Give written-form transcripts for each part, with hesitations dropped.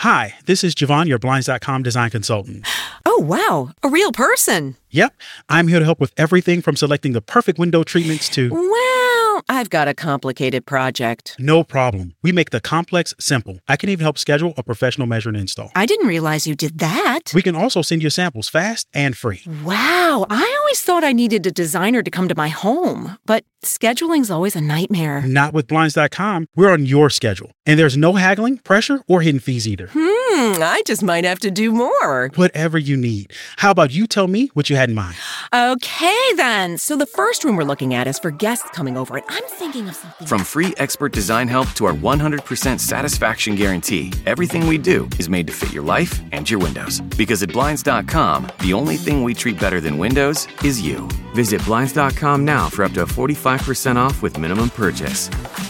Hi, this is Javon, your Blinds.com design consultant. Oh, wow. A real person. Yep, I'm here to help with everything from selecting the perfect window treatments to... Well, I've got a complicated project. No problem. We make the complex simple. I can even help schedule a professional measure and install. I didn't realize you did that. We can also send you samples fast and free. Wow, I always thought I needed a designer to come to my home, but scheduling's always a nightmare. Not with Blinds.com. We're on your schedule. And there's no haggling, pressure, or hidden fees either. I just might have to do more. Whatever you need. How about you tell me what you had in mind? Okay, then. So the first room we're looking at is for guests coming over, and I'm thinking of something... From free expert design help to our 100% satisfaction guarantee, everything we do is made to fit your life and your windows. Because at Blinds.com, the only thing we treat better than windows is you. Visit Blinds.com now for up to 45% off with minimum purchase.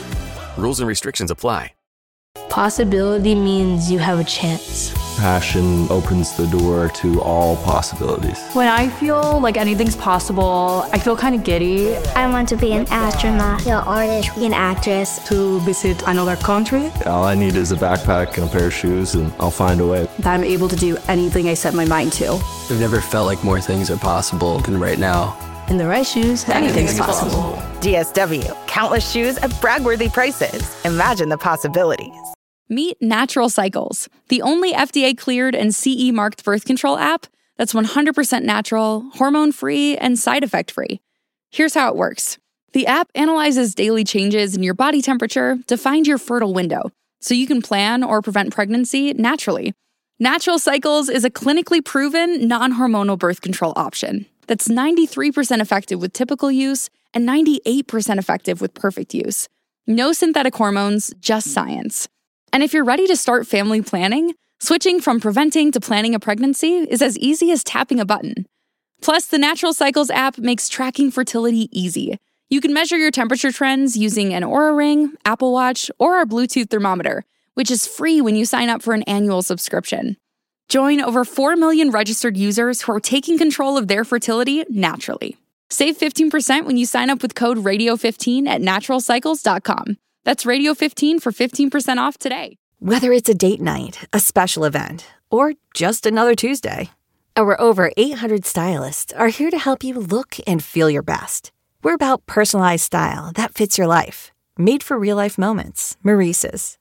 Rules and restrictions apply. Possibility means you have a chance. Passion opens the door to all possibilities. When I feel like anything's possible, I feel kind of giddy. I want to be an astronaut, an artist, an actress. To visit another country. All I need is a backpack and a pair of shoes, and I'll find a way. That I'm able to do anything I set my mind to. I've never felt like more things are possible than right now. In the right shoes, anything's possible. DSW, countless shoes at brag-worthy prices. Imagine the possibilities. Meet Natural Cycles, the only FDA-cleared and CE-marked birth control app that's 100% natural, hormone-free, and side effect-free. Here's how it works. The app analyzes daily changes in your body temperature to find your fertile window, so you can plan or prevent pregnancy naturally. Natural Cycles is a clinically proven, non-hormonal birth control option that's 93% effective with typical use and 98% effective with perfect use. No synthetic hormones, just science. And if you're ready to start family planning, switching from preventing to planning a pregnancy is as easy as tapping a button. Plus, the Natural Cycles app makes tracking fertility easy. You can measure your temperature trends using an Oura Ring, Apple Watch, or our Bluetooth thermometer, which is free when you sign up for an annual subscription. Join over 4 million registered users who are taking control of their fertility naturally. Save 15% when you sign up with code Radio15 at naturalcycles.com. That's Radio15 for 15% off today. Whether it's a date night, a special event, or just another Tuesday, our over 800 stylists are here to help you look and feel your best. We're about personalized style that fits your life. Made for real-life moments. Maurice's.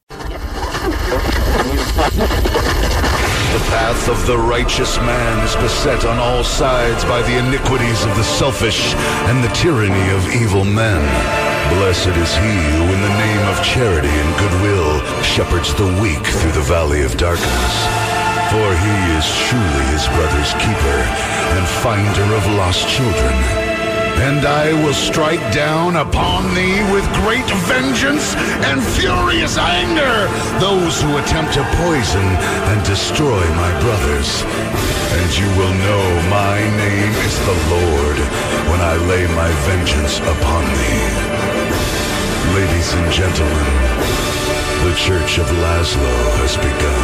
The path of the righteous man is beset on all sides by the iniquities of the selfish and the tyranny of evil men. Blessed is he who in the name of charity and goodwill shepherds the weak through the valley of darkness. For he is truly his brother's keeper and finder of lost children. And I will strike down upon thee with great vengeance and furious anger those who attempt to poison and destroy my brothers. And you will know my name is the Lord when I lay my vengeance upon thee. Ladies and gentlemen, the Church of Laszlo has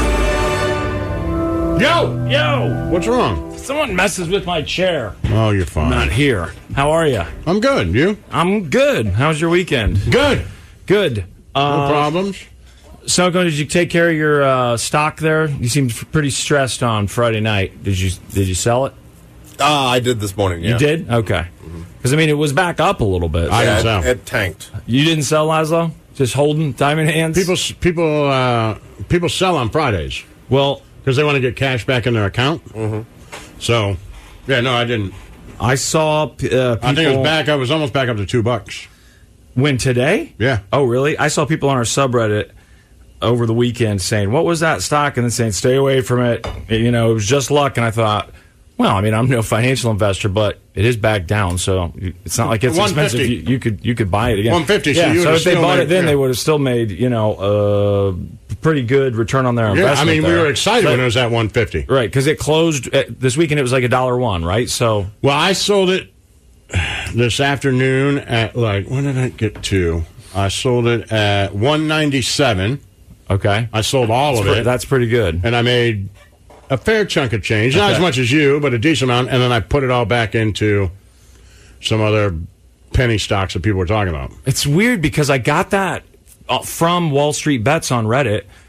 begun. Yo! What's wrong? Someone messes with my chair. Oh, you're fine. I'm not here. How are you? I'm good. You? I'm good. How's your weekend? Good. Good. No problems? Soko, did you take care of your stock there? You seemed pretty stressed on Friday night. Did you sell it? I did this morning, yeah. You did? Okay. Because, I mean, it was back up a little bit. I didn't sell. It tanked. You didn't sell, Laszlo? Just holding time in hands? People sell on Fridays. Well, because they want to get cash back in their account. Mm-hmm. So, yeah, no, I didn't. I saw people... I think it was back. I was almost back up to $2. When, today? Yeah. Oh, really? I saw people on our subreddit over the weekend saying, what was that stock? And then saying, stay away from it. You know, it was just luck. And I thought, well, I mean, I'm no financial investor, but it is back down, so it's not like it's expensive. You could buy it again. 150. Yeah, so if they bought it then, yeah, they would have still made pretty good return on their investment. I mean, we were excited when it was at 150. Right, because it closed this weekend. It was like $1.01, right? So, well, I sold it this afternoon at when did I get to? I sold it at 197. Okay, I sold all of it. That's pretty good, and I made a fair chunk of change, not as much as you, but a decent amount, and then I put it all back into some other penny stocks that people were talking about. It's weird because I got that from Wall Street Bets on Reddit.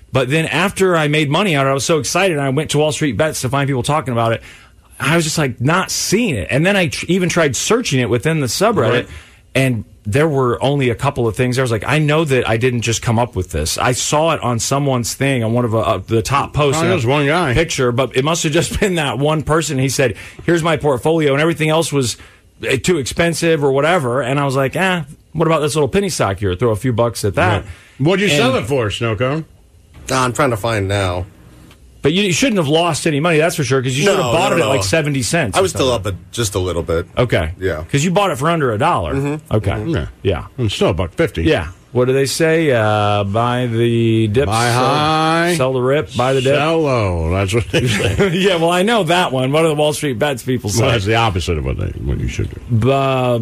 But then after I made money on it, I was so excited. And I went to Wall Street Bets to find people talking about it. I was just like not seeing it. And then I even tried searching it within the subreddit, and there were only a couple of things. I was like, I know that I didn't just come up with this. I saw it on someone's thing, on one of the top posts. There's one guy. Picture, but it must have just been that one person. He said, here's my portfolio, and everything else was too expensive or whatever. And I was like, what about this little penny stock here? Throw a few bucks at that. Yeah. What'd you sell it for, Snow Cone? I'm trying to find now. But you shouldn't have lost any money, that's for sure, because you should have bought it at like 70 cents. I was still up at just a little bit. Okay. Yeah. Because you bought it for under $1. Mm-hmm. Okay. Mm-hmm. Yeah. It's still $1.50. Yeah. What do they say? Buy the dip. Buy high. Sell the rip. Buy the dip. Sell low. That's what they say. Yeah, well, I know that one. What do the Wall Street Bets people say? Well, that's the opposite of what you should do. Buy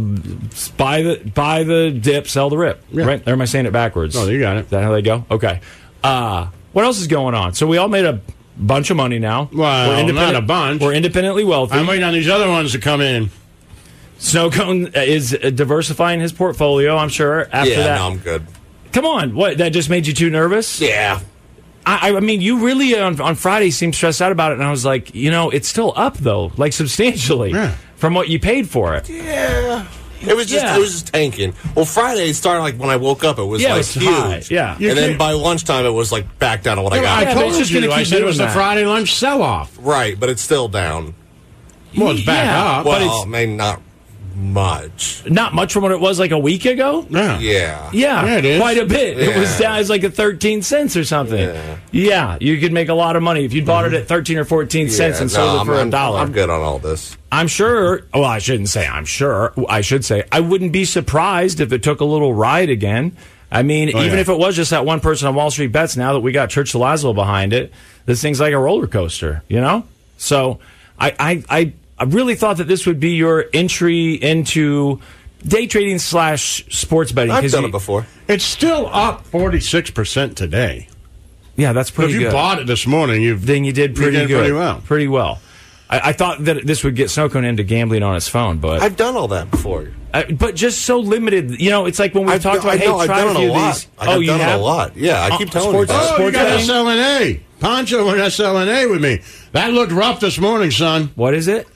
the dip, sell the rip. Yeah. Right? Or am I saying it backwards? Oh, you got it. Is that how they go? Okay. What else is going on? So we all made a bunch of money now. Well, not a bunch. We're independently wealthy. I'm waiting on these other ones to come in. Snow Cone is diversifying his portfolio, I'm sure. After that, no, I'm good. Come on, what? That just made you too nervous? Yeah. I mean, you really on Friday seemed stressed out about it, and I was like, it's still up though, like substantially from what you paid for it. Yeah. It was just tanking. Well, Friday started like when I woke up. It was like huge. High. Yeah, and then by lunchtime it was like back down to what I got. I told you. I said it was the Friday lunch sell-off. Right, but it's still down. Well, it's back up. Well, maybe not much. Not much from what it was like a week ago? Yeah. Yeah, it is. quite a bit. Yeah. It was down. It was like at 13 cents or something. Yeah, you could make a lot of money if you bought it at 13 or 14 cents and sold it for $1. I'm good on all this. I'm sure. Well, I shouldn't say I'm sure. I should say I wouldn't be surprised if it took a little ride again. I mean, even if it was just that one person on Wall Street Bets, now that we got Church of Lazlo behind it, this thing's like a roller coaster, So I really thought that this would be your entry into day trading / sports betting. I've done it before. It's still up 46% today. Yeah, that's pretty good. If you bought it this morning, you did pretty good. Pretty well. I thought that this would get Snow Cone into gambling on his phone, but I've done all that before. But just so limited. It's like when we talked about, try a few of these. I've done it a lot. Yeah, I keep telling you that. You got SLNA. Poncho went SLNA with me. That looked rough this morning, son. What is it?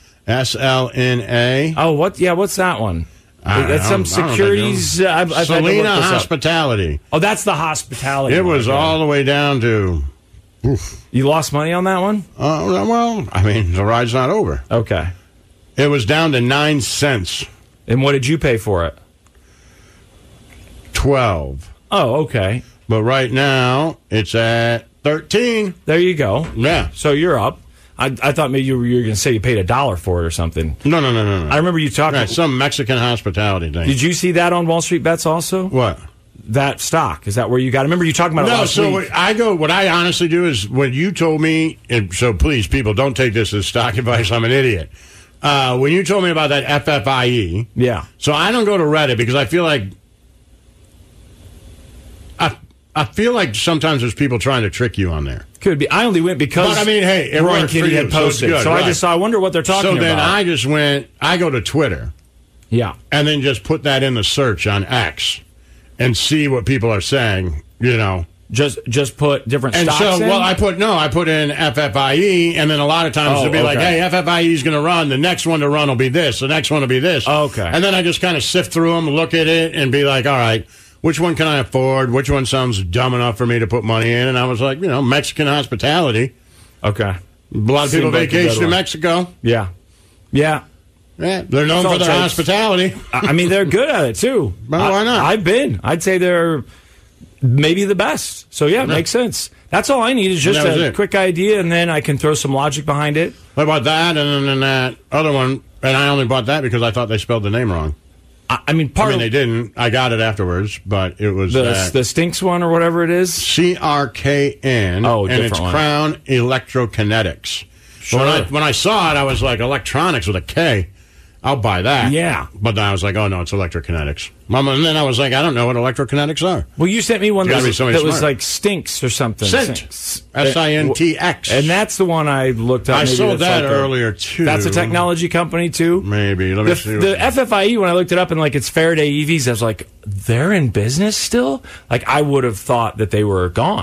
SLNA. Oh, what? Yeah, what's that one? That's some securities. Selena Hospitality. Oh, that's the hospitality. It was all the way down to. Oof. You lost money on that one? Well, I mean, the ride's not over. Okay. It was down to 9 cents. And what did you pay for it? 12. Oh, okay. But right now, it's at 13. There you go. Yeah. So you're up. I thought maybe you were going to say you paid $1 for it or something. No. I remember you talking. Right, some Mexican hospitality thing. Did you see that on Wall Street Bets also? What? That stock. Is that where you got it? I remember you talking about it last week. What I honestly do is when you told me, and so please, people, don't take this as stock advice. I'm an idiot. When you told me about that FFIE. Yeah. So I don't go to Reddit because I feel like sometimes there's people trying to trick you on there. Could be. I only went because. But I mean, hey, it Ryan worked Kitty for had you, posted. so I just saw. I wonder what they're talking about. So then I just went. I go to Twitter. Yeah. And then just put that in the search on X, and see what people are saying. Just put different and stocks so, in? well, I put in FFIE, and then a lot of times it'll be like, hey, FFIE is going to run. The next one to run will be this. The next one will be this. Okay. And then I just kind of sift through them, look at it, and be like, all right, which one can I afford? Which one sounds dumb enough for me to put money in? And I was like, Mexican hospitality. Okay. A lot of people vacation in Mexico. Yeah. Yeah, they're known for their hospitality. I mean, they're good at it, too. Well, why not? I've been. I'd say they're maybe the best. So, yeah, it makes sense. That's all I need is just a quick idea, and then I can throw some logic behind it. What about that? And then that other one, and I only bought that because I thought they spelled the name wrong. I mean, they didn't. I got it afterwards, but it was the Stinks one or whatever it is. CRKN. Oh, and it's one. Crown Electrokinetics. Sure. When I saw it, I was like, electronics with a K. I'll buy that. Yeah. But then I was like, oh, no, it's electrokinetics. And then I was like, I don't know what electrokinetics are. Well, you sent me one that was like Stinks or something. Sintx. SINTX. And that's the one I looked up. I saw that earlier, too. That's a technology company, too? Maybe. Let me see. The FFIE, when I looked it up and it's Faraday EVs, I was like, they're in business still? Like, I would have thought that they were gone.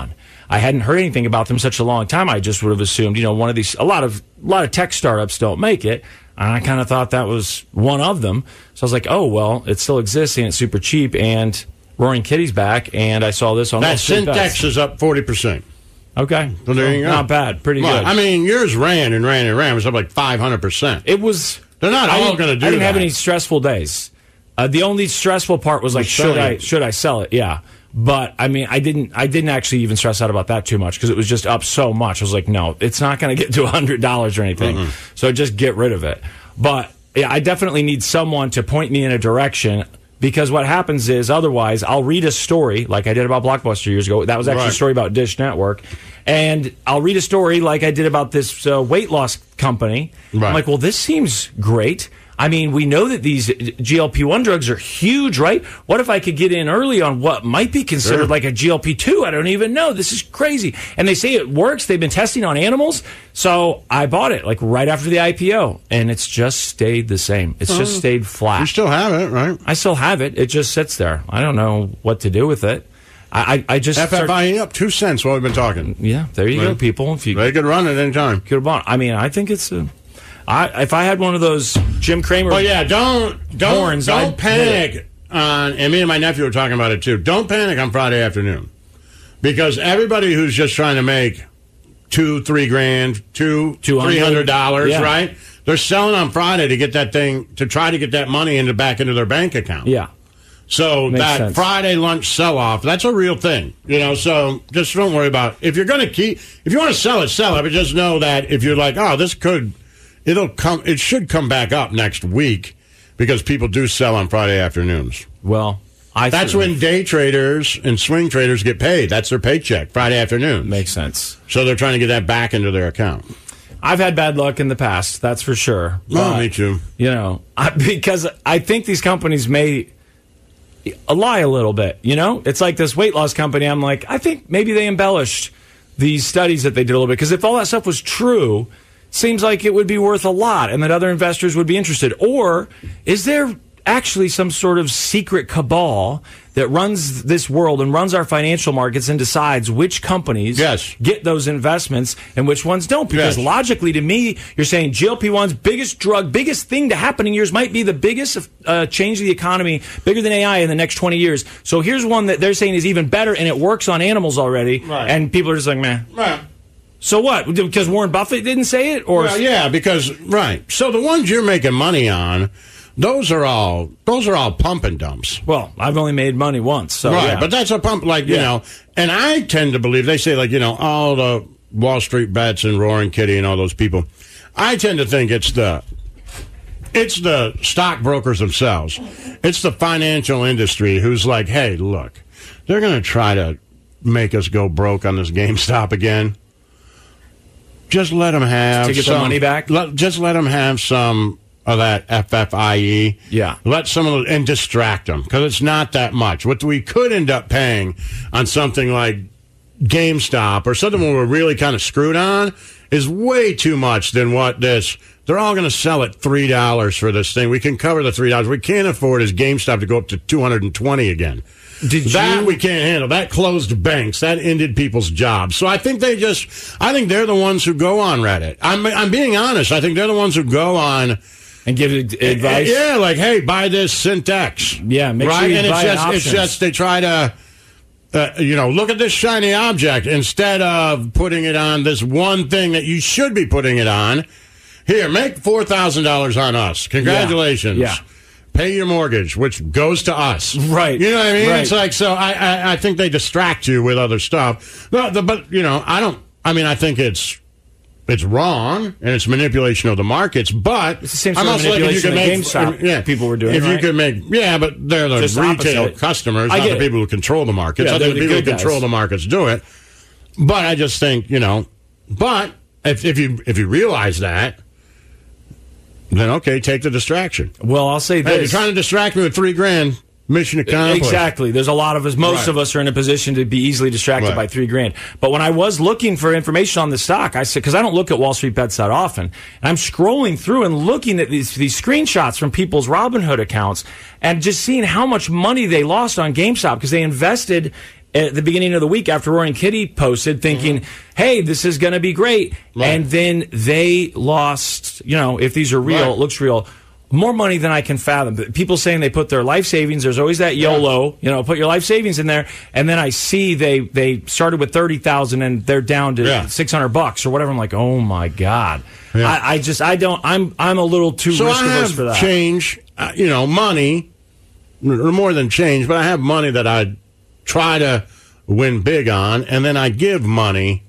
I hadn't heard anything about them such a long time. I just would have assumed, one of these, a lot of tech startups don't make it. And I kind of thought that was one of them. So I was like, oh, well, it still exists and it's super cheap. And Roaring Kitty's back. And I saw this on that Syntex is up 40%. Okay. So there you go. Not bad. Pretty good. I mean, yours ran. It was up like 500%. It was. They're not all going to do that. I didn't have any stressful days. The only stressful part was like, should I sell it? Yeah. But I mean, I didn't actually even stress out about that too much because it was just up so much. I was like, no, it's not going to get to $100 or anything. Mm-hmm. So just get rid of it. But yeah, I definitely need someone to point me in a direction. Because what happens is, otherwise, I'll read a story like I did about Blockbuster years ago. That was actually a story about Dish Network. And I'll read a story like I did about this weight loss company. Right. I'm like, well, this seems great. I mean, we know that these GLP-1 drugs are huge, right? What if I could get in early on what might be considered like a GLP-2? I don't even know. This is crazy. And they say it works. They've been testing on animals. So I bought it like right after the IPO, and it's just stayed the same. It's just stayed flat. You still have it, right? I still have it. It just sits there. I don't know what to do with it. I just FFIE up 2 cents while we've been talking. Yeah, there you go, people. If you they could run it anytime. Could have bought. I mean, I think it's if I had one of those Jim Cramer don't horns, don't panic on. And me and my nephew were talking about it too. Don't panic on Friday afternoon, because everybody who's just trying to make $2-3 grand, $300, right? They're selling on Friday to get that thing, to try to get that money back into their bank account. Yeah. So Makes that sense. Friday lunch sell-off, that's a real thing, so just don't worry about it. If you're going to if you want to sell it, but just know that if you're like, oh, it should come back up next week, because people do sell on Friday afternoons. Well, that's when day traders and swing traders get paid. That's their paycheck, Friday afternoon. Makes sense. So they're trying to get that back into their account. I've had bad luck in the past, that's for sure. But, me too. Because I think these companies may lie a little bit, It's like this weight loss company. I'm like, I think maybe they embellished these studies that they did a little bit, because if all that stuff was true, seems like it would be worth a lot and that other investors would be interested. Or is there actually some sort of secret cabal that runs this world and runs our financial markets and decides which companies get those investments and which ones don't? Because logically, to me, you're saying GLP-1's biggest thing to happen in years might be the biggest change of the economy, bigger than AI in the next 20 years. So here's one that they're saying is even better, and it works on animals already. Right. And people are just like, meh. Right. So what? Because Warren Buffett didn't say it? Or So the ones you're making money on, those are all pump and dumps. Well, I've only made money once, so but that's a pump, you know. And I tend to believe, they say, all the Wall Street bets and Roaring Kitty and all those people. I tend to think it's the stockbrokers themselves. It's the financial industry who's like, hey, look, they're going to try to make us go broke on this GameStop again. Just let them have to get the money back. Just let them have some of that FFIE. Yeah. Let some of those, and distract them, because it's not that much. What we could end up paying on something like GameStop or something where we're really kind of screwed on is way too much than what this. They're all going to sell at $3 for this thing. We can cover the $3. We can't afford as GameStop to go up to $220 again. We can't handle. That closed banks. That ended people's jobs. So I think they're the ones who go on Reddit. I'm being honest. I think they're the ones who go on and give advice. Yeah, like, hey, buy this Syntex. Yeah, make sure you buy options. It's just they try to, look at this shiny object instead of putting it on this one thing that you should be putting it on. Here, make $4,000 on us. Congratulations. Yeah. Pay your mortgage, which goes to us. Right. You know what I mean? Right. It's like, so I think they distract you with other stuff. But I think it's wrong, and it's manipulation of the markets, but it's the same sort of manipulation that GameStop people were doing, if you could make, but they're the just retail opposite. Customers, not the people who control the markets. I think the people who control the markets do it. But I just think, but if you realize that, then okay, take the distraction. Well, I'll say this. Hey, you're trying to distract me with $3 grand. Mission accomplished. Exactly. There's a lot of us. Most of us are in a position to be easily distracted by $3 grand. But when I was looking for information on the stock, I said, because I don't look at Wall Street Bets that often, and I'm scrolling through and looking at these screenshots from people's Robinhood accounts and just seeing how much money they lost on GameStop because they invested at the beginning of the week after Rory and Kitty posted, thinking, hey, this is going to be great. Right. And then they lost, if these are real, it looks real, more money than I can fathom. People saying they put their life savings. There's always that YOLO, put your life savings in there. And then I see they started with $30,000 and they're down to $600 or whatever. I'm like, oh my God. Yeah. I'm a little too risk averse for that. Change, money, or more than change, but I have money that I try to win big on, and then I give money,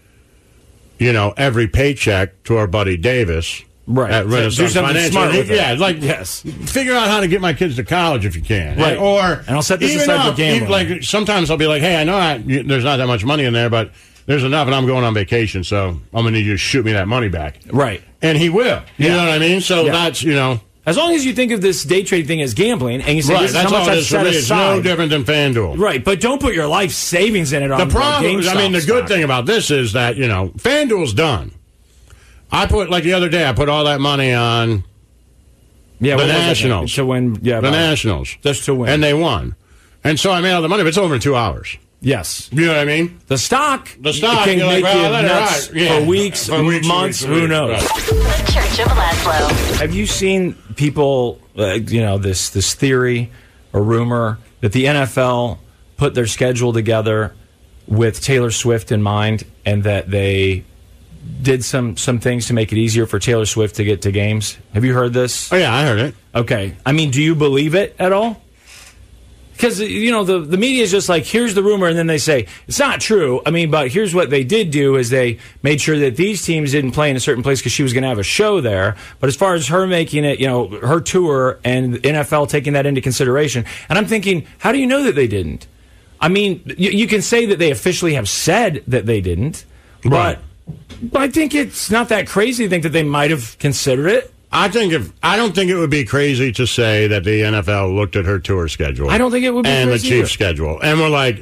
every paycheck to our buddy Davis. Right. At Renaissance Financial. Smart with it. Yes. Figure out how to get my kids to college if you can. Right. And I'll set this aside for gambling. Like sometimes I'll be like, hey, I know there's not that much money in there, but there's enough, and I'm going on vacation, so I'm going to need you to shoot me that money back. Right. And he will. You know what I mean? So that's, As long as you think of this day trading thing as gambling, and you say, this is how much I've set aside. It's no different than FanDuel. Right, but don't put your life savings in it on the problem. GameStop the good thing about this is that, FanDuel's done. I put, the other day, I put all that money on the Nationals. To win, the Nationals. Just to win. And they won. And so I made all the money, but it's over in 2 hours. Yes. You know what I mean? The stock can make you nuts for weeks, months, who knows? Right. The Church of Laszlo. Have you seen people, this theory or rumor that the NFL put their schedule together with Taylor Swift in mind, and that they did some things to make it easier for Taylor Swift to get to games? Have you heard this? Oh, yeah, I heard it. Okay. Do you believe it at all? Because, the media is just like, here's the rumor, and then they say, it's not true. But here's what they did do is they made sure that these teams didn't play in a certain place because she was going to have a show there. But as far as her making it, her tour and the NFL taking that into consideration, and I'm thinking, how do you know that they didn't? You can say that they officially have said that they didn't, but I think it's not that crazy to think that they might have considered it. I don't think it would be crazy to say that the NFL looked at her tour schedule. I don't think it would be and crazy the Chiefs' either. schedule, and we're like,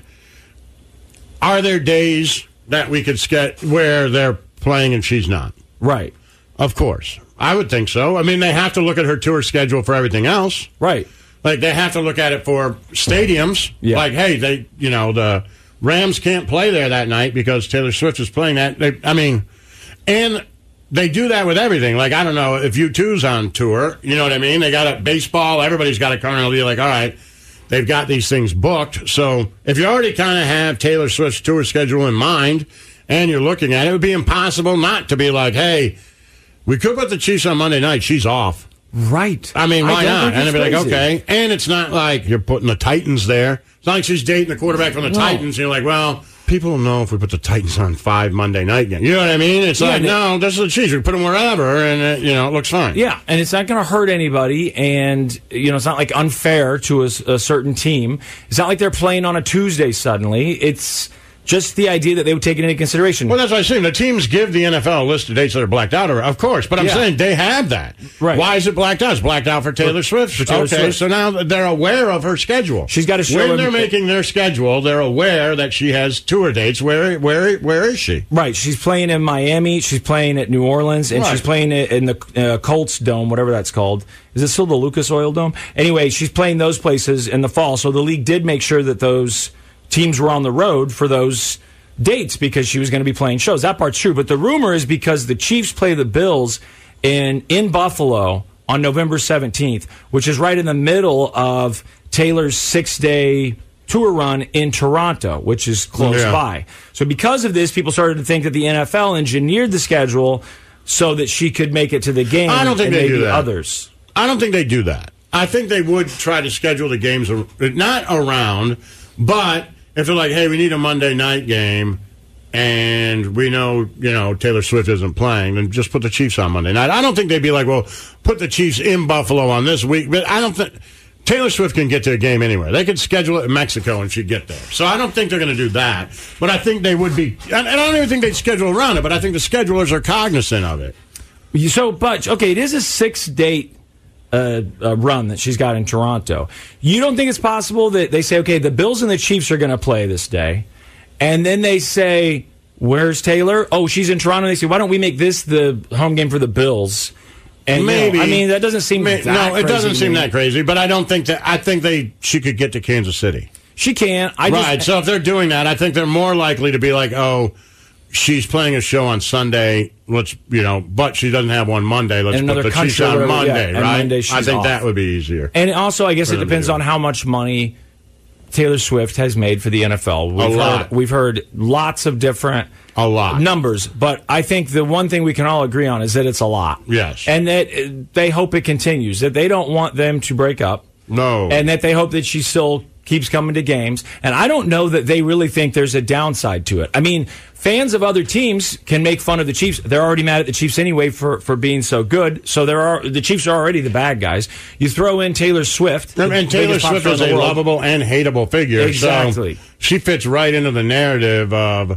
are there days that we could where they're playing and she's not? Right. Of course, I would think so. They have to look at her tour schedule for everything else. Right. They have to look at it for stadiums. Yeah. Like, hey, the Rams can't play there that night because Taylor Swift is playing that. And they do that with everything. I don't know, if U2's on tour, you know what I mean? They got a baseball, everybody's got a carnival. You're like, all right, they've got these things booked. So if you already kind of have Taylor Swift's tour schedule in mind and you're looking at it, it would be impossible not to be like, hey, we could put the Chiefs on Monday night. She's off. Right. Why not? And they'd be like, okay. And it's not like you're putting the Titans there. It's not like she's dating the quarterback from the Titans. And you're like, well, people will know if we put the Titans on 5 Monday night games. You know what I mean? It's no, this is the Chiefs. We put them wherever, and it looks fine. Yeah, and it's not going to hurt anybody, and it's not like unfair to a certain team. It's not like they're playing on a Tuesday suddenly. It's just the idea that they would take it into consideration. Well, that's what I'm saying. The teams give the NFL a list of dates that are blacked out, of course. But I'm saying they have that. Right. Why is it blacked out? It's blacked out for Taylor Swift. Swift. So now they're aware of her schedule. She's got to show when they're making their schedule, they're aware that she has tour dates. Where is she? Right. She's playing in Miami. She's playing at New Orleans, and she's playing in the Colts Dome, whatever that's called. Is it still the Lucas Oil Dome? Anyway, she's playing those places in the fall. So the league did make sure that those teams were on the road for those dates because she was going to be playing shows. That part's true. But the rumor is because the Chiefs play the Bills in Buffalo on November 17th, which is right in the middle of Taylor's 6-day tour run in Toronto, which is close by. So because of this, people started to think that the NFL engineered the schedule so that she could make it to the game. I don't think they do that. Others. I don't think they do that. I think they would try to schedule the games not around, but if they're like, hey, we need a Monday night game, and we know, Taylor Swift isn't playing, then just put the Chiefs on Monday night. I don't think they'd be like, well, put the Chiefs in Buffalo on this week. But I don't think Taylor Swift can get to a game anywhere. They could schedule it in Mexico and she'd get there. So I don't think they're going to do that. But I think they would be, and I don't even think they'd schedule around it, but I think the schedulers are cognizant of it. So, Butch, okay, it is a 6-date run that she's got in Toronto. You don't think it's possible that they say, okay, the Bills and the Chiefs are going to play this day, and then they say, where's Taylor? Oh, she's in Toronto. And they say, why don't we make this the home game for the Bills? And maybe. That doesn't seem it doesn't seem that crazy, but I don't think that. I think she could get to Kansas City. She can. So if they're doing that, I think they're more likely to be like, oh, she's playing a show on Sunday. But she doesn't have one Monday. Let's put the Chiefs on Monday, right? Monday I think that would be easier. And also, I guess it depends on how much money Taylor Swift has made for the NFL. We've heard lots of different numbers, but I think the one thing we can all agree on is that it's a lot. Yes. And that they hope it continues, that they don't want them to break up. No. And that they hope that she still keeps coming to games. And I don't know that they really think there's a downside to it. I mean, fans of other teams can make fun of the Chiefs. They're already mad at the Chiefs anyway for being so good. So the Chiefs are already the bad guys. You throw in Taylor Swift. And Taylor Swift is a lovable and hateable figure. Exactly. So she fits right into the narrative of,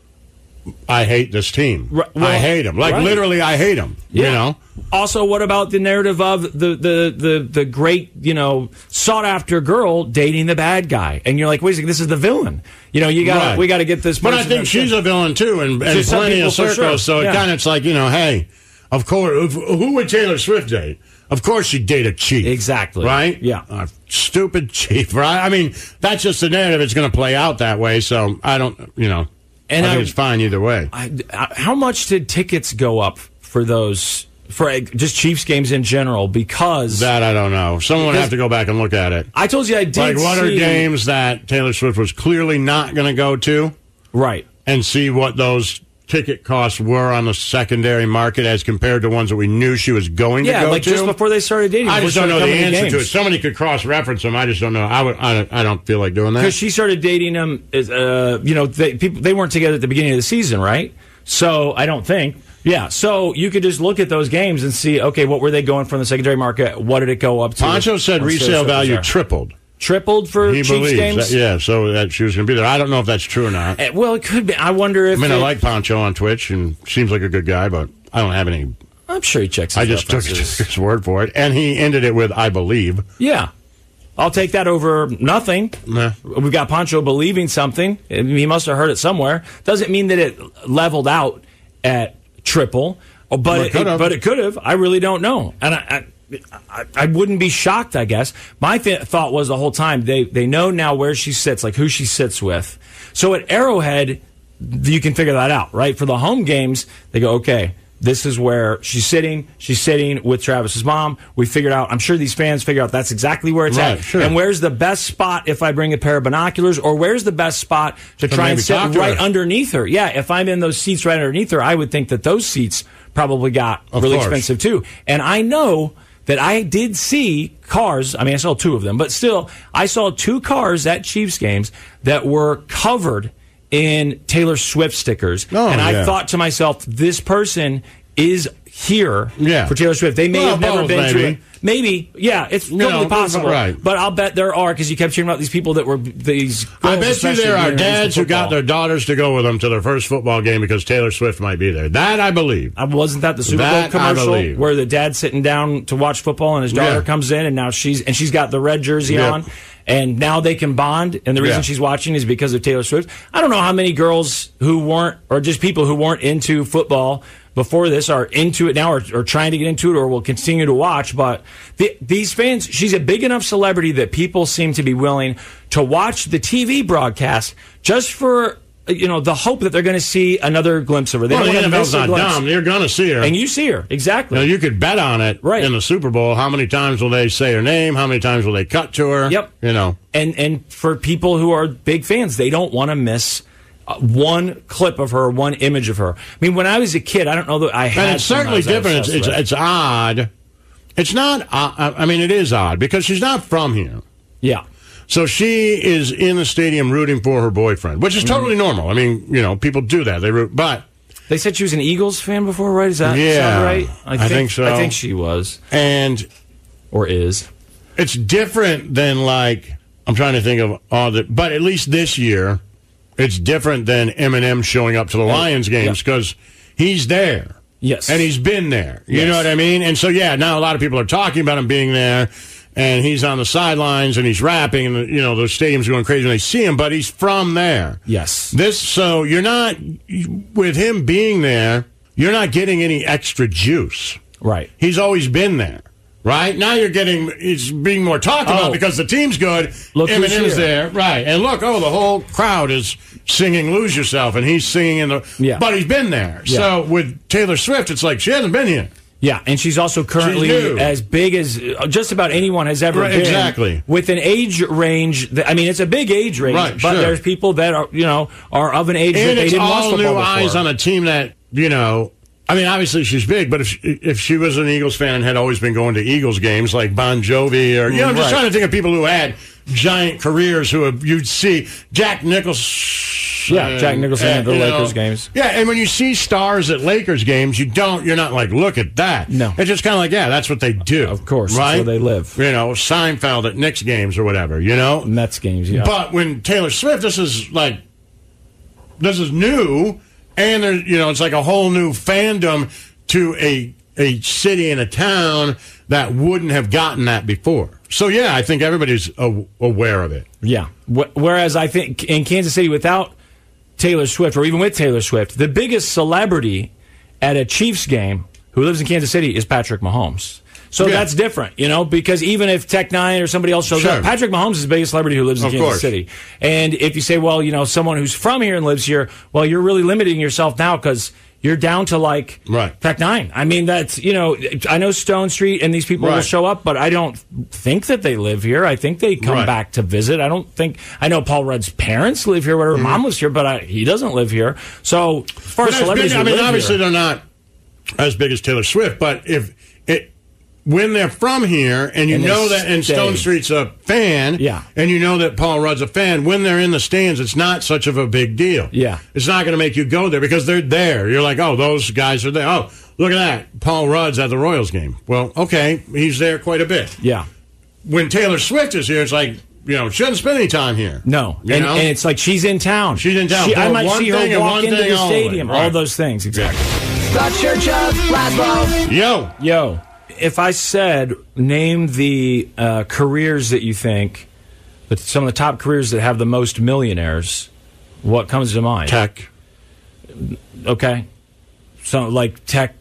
I hate this team. I hate him. Literally, I hate him. Yeah. You know? Also, what about the narrative of the great, sought after girl dating the bad guy? And you're like, wait a second, this is the villain. We got to get this. But I think she's a villain too, and plenty of circles. Sure. So it kind of it's like, hey, of course, who would Taylor Swift date? Of course she'd date a chief. Exactly. Right? Yeah. Stupid chief, right? I mean, that's just the narrative. It's going to play out that way. So I don't, And I think it's fine either way. How much did tickets go up for those, for just Chiefs games in general? Because that I don't know. Someone would have to go back and look at it. I told you I did. What are games that Taylor Swift was clearly not going to go to? Right. And see what those ticket costs were on the secondary market as compared to ones that we knew she was going to go to. Just before they started dating. I just don't know the answer to it. Somebody could cross-reference them. I just don't know. I don't feel like doing that. Because she started dating him, they weren't together at the beginning of the season, right? So I don't think. Yeah, so you could just look at those games and see, okay, what were they going for in the secondary market? What did it go up to? Poncho said resale value tripled. Tripled for Chiefs games? So that she was going to be there. I don't know if that's true or not. Well, it could be. I wonder if... I like Poncho on Twitch, and seems like a good guy, but I don't have any... I'm sure he checks his I just took his word for it, and he ended it with, I believe. Yeah. I'll take that over nothing. Nah. We've got Poncho believing something. He must have heard it somewhere. Doesn't mean that it leveled out at triple, but it could have. I really don't know. And I wouldn't be shocked, I guess. My thought was the whole time, they know now where she sits, like who she sits with. So at Arrowhead, you can figure that out, right? For the home games, they go, okay, this is where she's sitting. She's sitting with Travis's mom. We figured out, I'm sure these fans figure out that's exactly where it's at. Sure. And where's the best spot if I bring a pair of binoculars? Or where's the best spot to try and sit right underneath her? Yeah, if I'm in those seats right underneath her, I would think that those seats probably got really expensive too. And I know that I did see cars, I saw two of them, but still, I saw two cars at Chiefs games that were covered in Taylor Swift stickers. I thought to myself, this person is here for Taylor Swift. They may have never been to it. Maybe, yeah, it's totally possible. Right. But I'll bet there are, because you kept hearing about these people that were these girls. I bet you there are dads who got their daughters to go with them to their first football game because Taylor Swift might be there. That I believe. Wasn't that the Super Bowl commercial where the dad's sitting down to watch football and his daughter comes in and now she's got the red jersey on? And now they can bond, and the reason she's watching is because of Taylor Swift. I don't know how many girls who weren't, or just people who weren't into football before this are into it now, or trying to get into it, or will continue to watch. But these fans, she's a big enough celebrity that people seem to be willing to watch the TV broadcast just for the hope that they're going to see another glimpse of her. They don't want to miss a glimpse. Dumb. You're going to see her. And you see her, exactly. You could bet on it in the Super Bowl. How many times will they say her name? How many times will they cut to her? Yep. And for people who are big fans, they don't want to miss one clip of her, one image of her. When I was a kid, I don't know that I had. And it's certainly different. It's odd. It's not. It is odd because she's not from here. Yeah. So she is in the stadium rooting for her boyfriend, which is totally normal. People do that. They root, but they said she was an Eagles fan before, right? Is that right? I think so. I think she was, or is. It's different than I'm trying to think of all that, but at least this year, it's different than Eminem showing up to the Lions games because he's there. Yes, and he's been there. You know what I mean? And so now a lot of people are talking about him being there. And he's on the sidelines and he's rapping, and the stadium's going crazy when they see him. But he's from there. Yes. So you're not, with him being there, you're not getting any extra juice. Right. He's always been there. Right? Now it's being more talked about because the team's good. Look who's Eminem's here. there. Right. And look, the whole crowd is singing Lose Yourself, and he's singing but he's been there. Yeah. So with Taylor Swift, it's like she hasn't been here. Yeah, and she's also currently as big as just about anyone has ever been. Exactly. With an age range, it's a big age range, right, but there's people that are of an age that they didn't watch football before. And it's all new eyes on a team that, obviously she's big, but if she was an Eagles fan and had always been going to Eagles games like Bon Jovi or, I'm just trying to think of people who had giant careers you'd see Jack Nicholson. Yeah, Jack Nicholson at the Lakers games. Yeah, and when you see stars at Lakers games, you're not like, look at that. No. It's just kind of like, that's what they do. Of course, right? that's where they live. Seinfeld at Knicks games or whatever, Mets games, yeah. But when Taylor Swift, this is new, and there's, it's like a whole new fandom to a city and a town that wouldn't have gotten that before. So, I think everybody's aware of it. Yeah. Whereas I think in Kansas City, without Taylor Swift, or even with Taylor Swift, the biggest celebrity at a Chiefs game who lives in Kansas City is Patrick Mahomes. So that's different, because even if Tech Nine or somebody else shows up, Patrick Mahomes is the biggest celebrity who lives in Kansas City. And if you say, well, someone who's from here and lives here, well, you're really limiting yourself now because you're down to Tech Nine. I mean, that's, I know Stone Street and these people will show up, but I don't think that they live here. I think they come back to visit. I know Paul Rudd's parents live here, whatever. Mom lives here, but he doesn't live here. So, as far as celebrities, obviously they're not as big as Taylor Swift, but when they're from here and know that and Stone Street's a fan, and you know that Paul Rudd's a fan, when they're in the stands, it's not such of a big deal. Yeah. It's not going to make you go there because they're there. You're like, those guys are there. Oh, look at that. Paul Rudd's at the Royals game. Well, okay, he's there quite a bit. Yeah. When Taylor Swift is here, it's like, she doesn't spend any time here. No. And it's like she's in town. She's in town. I might see her walk into the stadium. Right. All those things. Exactly. The Church of Laszlo. Yo. If I said, name the careers that you think, some of the top careers that have the most millionaires, what comes to mind? Tech. Okay. So, like tech,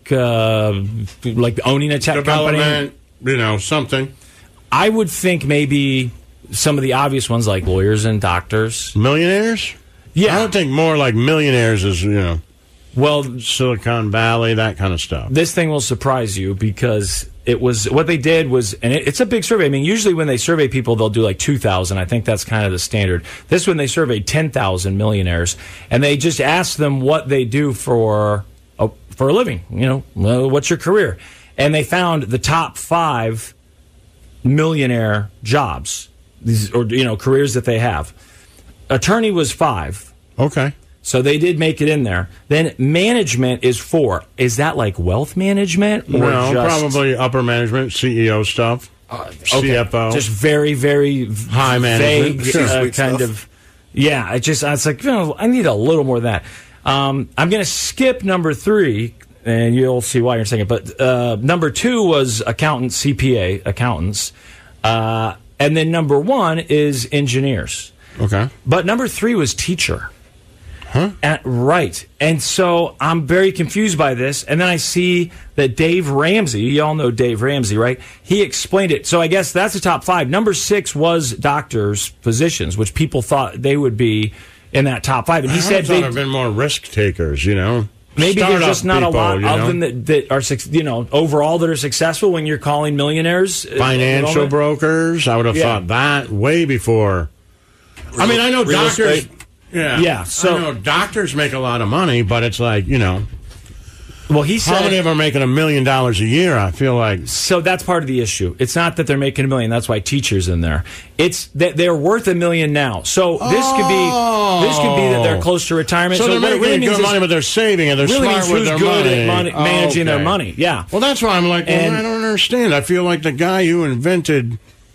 like owning a tech company? Something. I would think maybe some of the obvious ones like lawyers and doctors. Millionaires? Yeah. I don't think more like millionaires is, well, Silicon Valley, that kind of stuff. This thing will surprise you because it was what they did was, and it's a big survey. I mean, usually when they survey people, they'll do like 2,000. I think that's kind of the standard. This one, they surveyed 10,000 millionaires, and they just asked them what they do for a living. What's your career? And they found the top 5 millionaire jobs, careers that they have. Attorney was 5. Okay. So they did make it in there. Then management is 4. Is that like wealth management? Or no, probably upper management, CEO stuff, CFO. Just very, very high management. Vague, kind of. Yeah, it's like, I need a little more of that. I'm going to skip number 3, and you'll see why in a second. But number 2 was accountants, CPA, accountants. And then number 1 is engineers. Okay. But number 3 was teacher. Huh? Right. And so I'm very confused by this. And then I see that Dave Ramsey, y'all know Dave Ramsey, right? He explained it. So I guess that's the top 5. Number 6 was doctors, physicians, which people thought they would be in that top 5. And he said there have been more risk takers, Maybe there's just not a lot of them that are, overall that are successful when you're calling millionaires. Financial brokers. I would have thought that way before. I mean, I know doctors. Estate. Yeah. So I know doctors make a lot of money, but it's like, Well, he said, how many of them are making $1 million a year? I feel like. So that's part of the issue. It's not that they're making $1 million. That's why teachers in there. It's that they're worth $1 million now. So this could be that they're close to retirement. So they're making really good money, but they're saving it. They're really smart with their money. Managing their money. Yeah. Well, that's why I'm like, I don't understand. I feel like the guy who invented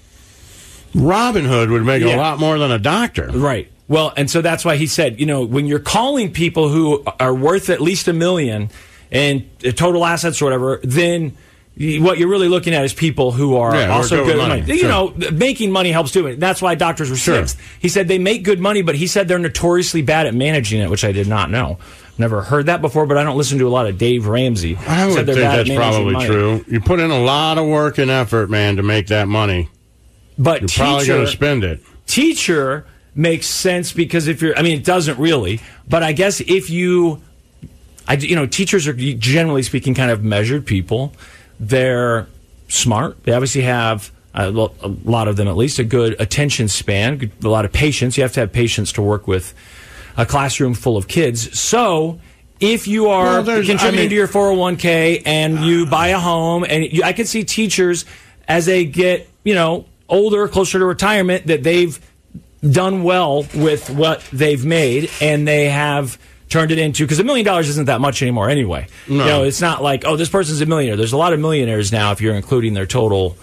Robin Hood would make a lot more than a doctor. Right. Well, and so that's why he said, when you're calling people who are worth at least $1 million and total assets or whatever, then what you're really looking at is people who are also good at money. Sure. Making money helps too. That's why doctors were 6th. He said they make good money, but he said they're notoriously bad at managing it, which I did not know. Never heard that before, but I don't listen to a lot of Dave Ramsey. I would think that's probably true. You put in a lot of work and effort, man, to make that money. But you're probably going to spend it. Teacher makes sense because if you're, I mean, it doesn't really, but I guess if you, teachers are generally speaking kind of measured people. They're smart. They obviously have, a lot of them at least, a good attention span, a lot of patience. You have to have patience to work with a classroom full of kids. So if you are contributing to your 401k and you buy a home, and I can see teachers as they get, older, closer to retirement, that they've done well with what they've made, and they have turned it into, because $1 million isn't that much anymore anyway. No. It's not like, this person's a millionaire. There's a lot of millionaires now if you're including their total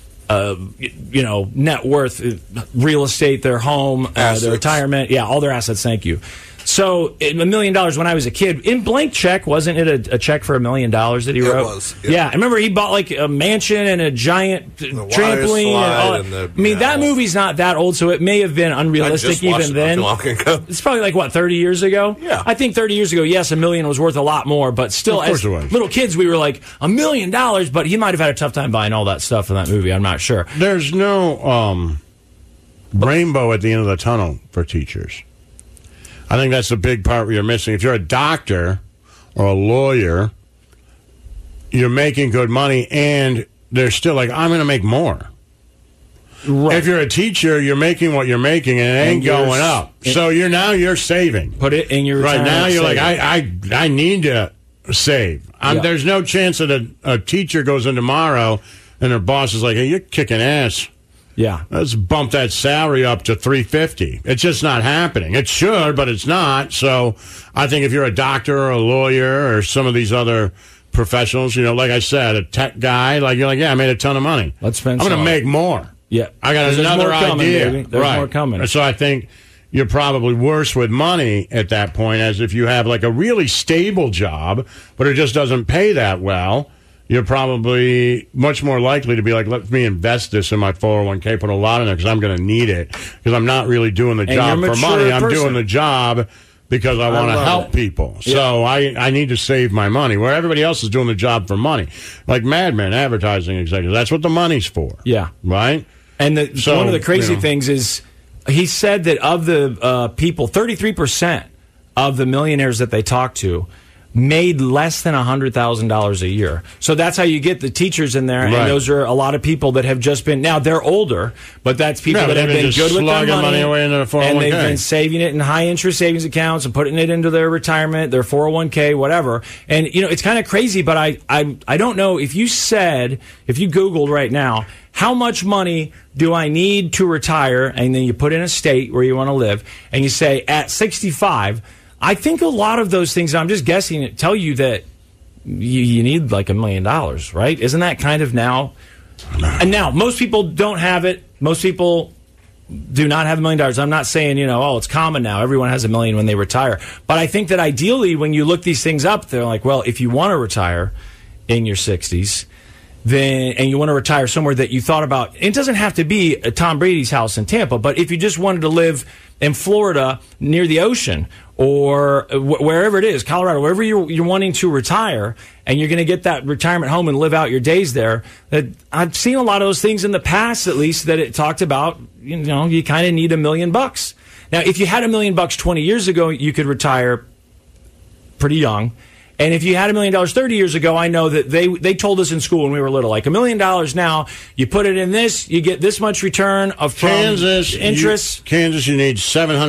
net worth, real estate, their home, their retirement, all their assets. Thank you. So $1 million when I was a kid, in blank check, wasn't it a check for $1 million that he wrote? It was. Yeah, I remember he bought like a mansion and a giant trampoline. That movie's not that old, so it may have been unrealistic even then. It's probably like 30 years ago. Yeah, I think 30 years ago, yes, $1 million was worth a lot more, but still, as little kids, we were like $1 million. But he might have had a tough time buying all that stuff in that movie. I'm not sure. There's no rainbow at the end of the tunnel for teachers. I think that's the big part you're missing. If you're a doctor or a lawyer, you're making good money, and they're still like, I'm going to make more. Right. If you're a teacher, you're making what you're making, and it ain't going up. So you're saving. Put it in your retirement. Right now, you're like, I need to save. There's no chance that a teacher goes in tomorrow and her boss is like, hey, you're kicking ass. Yeah, let's bump that salary up to $350. It's just not happening. It should, but it's not. So I think if you're a doctor or a lawyer or some of these other professionals, like I said, a tech guy, you're like, I made a ton of money. Let's spend. I'm going to make more. Yeah, I got another idea. Baby. There's more coming. So I think you're probably worse with money at that point, as if you have like a really stable job, but it just doesn't pay that well. You're probably much more likely to be like, let me invest this in my 401k, put a lot in there because I'm going to need it, because I'm not really doing the job for money. I'm doing the job because I want to help people. Yeah. So I need to save my money, where everybody else is doing the job for money. Like Mad Men, advertising executives. That's what the money's for. Yeah. Right? And one of the crazy things is he said that of the people, 33% of the millionaires that they talked to made less than $100,000 a year. So that's how you get the teachers in there, and those are a lot of people that have just been, now they're older, but that's people that have been good with their money away into the 401k. And they've been saving it in high interest savings accounts and putting it into their retirement, their 401k, whatever. And it's kind of crazy, but I don't know if you Googled right now, how much money do I need to retire? And then you put in a state where you want to live, and you say at 65, I think a lot of those things, I'm just guessing, tell you that you need like $1 million, right? Isn't that kind of now? And now, most people don't have it. Most people do not have $1 million. I'm not saying, it's common now. Everyone has $1 million when they retire. But I think that ideally, when you look these things up, they're like, well, if you want to retire in your 60s, and you want to retire somewhere that you thought about, it doesn't have to be Tom Brady's house in Tampa, but if you just wanted to live in Florida near the ocean, or wherever it is, Colorado, wherever you're wanting to retire, and you're going to get that retirement home and live out your days there. That I've seen a lot of those things in the past, at least, that it talked about. You kind of need $1 million. Now, if you had $1 million 20 years ago, you could retire pretty young. And if you had $1 million 30 years ago, I know that they told us in school when we were little, like $1 million now, you put it in this, you get this much return of interest. Kansas, you need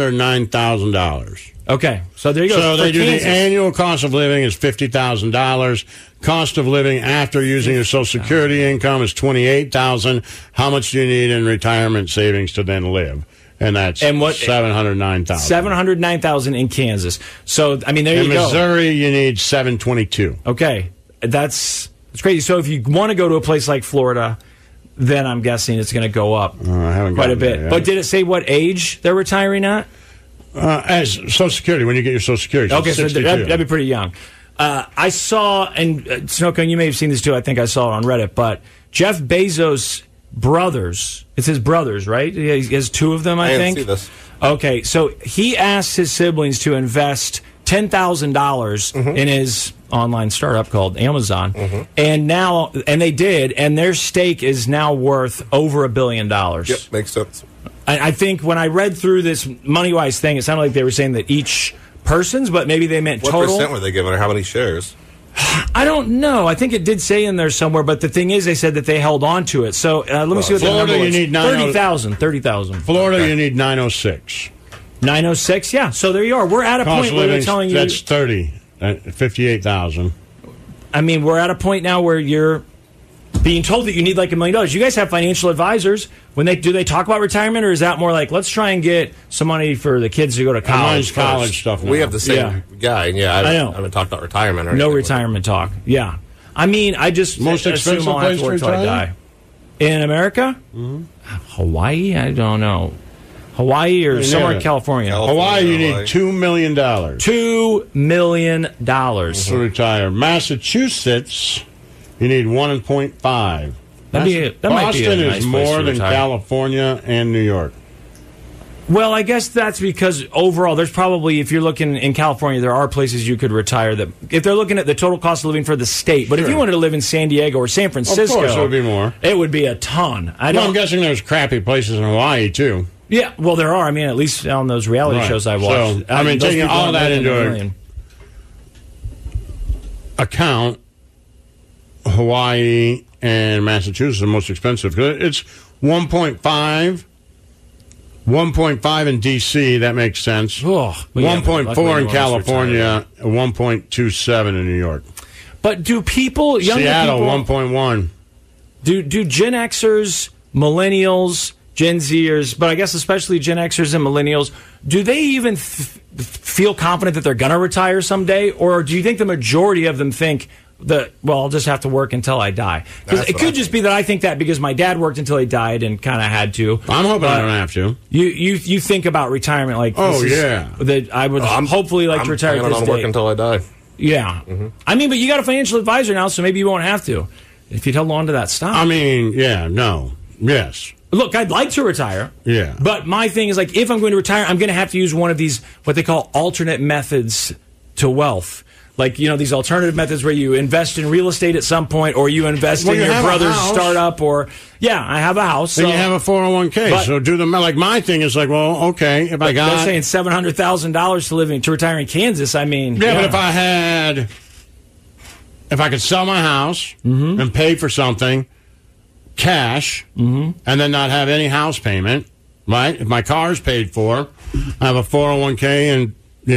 $709,000. Okay, so there you go. So they do the annual cost of living is $50,000. Cost of living after using your Social Security income is $28,000. How much do you need in retirement savings to then live? And that's $709,000. $709,000 in Kansas. So there you go. In Missouri, you need $722,000. Okay, that's crazy. So if you want to go to a place like Florida, then I'm guessing it's going to go up quite a bit. But did it say what age they're retiring at? As Social Security, when you get your Social Security. Okay, so that'd be pretty young. I saw, and Snowcone, you may have seen this too, I think I saw it on Reddit, but Jeff Bezos' brothers, it's his brothers, right? He has two of them, I think. I didn't see this. Okay, so he asked his siblings to invest $10,000 in his online startup called Amazon, and they did, and their stake is now worth over $1 billion. Yep, makes sense. I think when I read through this MoneyWise thing, it sounded like they were saying that each person's, but maybe they meant total. What percent were they giving, or how many shares? I don't know. I think it did say in there somewhere, but the thing is, they said that they held on to it. So let me see what Florida, the number was. you need 30,000. Florida, you need 906. 906, yeah. So there you are. We're at a point where they're telling you that's 58,000. I mean, we're at a point now where you're being told that you need like $1 million. You guys have financial advisors. Do they talk about retirement, or is that more like, let's try and get some money for the kids to go to college? College stuff. Now. We have the same guy, and I know. I haven't talked about retirement. Or no retirement talk. Yeah, I mean, I just most expensive place to retire? I die. In America, Hawaii. I don't know. Hawaii or somewhere in California. Hawaii, you need $2 million. $2 million to retire. Massachusetts, you need 1.5. That Boston might be a nice is more than California and New York. Well, I guess that's because overall, there's probably, if you're looking in California, there are places you could retire that, if they're looking at the total cost of living for the state. But if you wanted to live in San Diego or San Francisco, of course it would be more. It would be a ton. I'm guessing there's crappy places in Hawaii too. Yeah, well, there are. I mean, at least on those reality shows I watched. So, I mean, taking all that into account, Hawaii and Massachusetts are the most expensive. It's 1.5 in D.C., that makes sense. 1.4 in California, 1.27 in New York. But do people, Seattle, 1.1. Do Gen Xers, millennials, Gen Zers, but I guess especially Gen Xers and millennials, do they even feel confident that they're going to retire someday? Or do you think the majority of them think that, well, I'll just have to work until I die? Because it could just be that I think that because my dad worked until he died and kind of had to. I'm hoping I don't have to. You think about retirement like that I would hopefully like to retire I'm this day. work until I die. Yeah. I mean, but you got a financial advisor now, so maybe you won't have to if you'd held on to that stock. I mean, yes. Look, I'd like to retire. Yeah. But my thing is, like, if I'm going to retire, I'm going to have to use one of these, what they call alternate methods to wealth. Like, you know, these alternative methods where you invest in real estate at some point, or you invest in your brother's startup, or, I have a house. Then you have a 401k. So do the, like, my thing is like, well, okay, if I got. They're saying $700,000 to retire in Kansas. I mean. Yeah, but if I could sell my house and pay for something, cash, and then not have any house payment, right? If my car's paid for, I have a 401k and,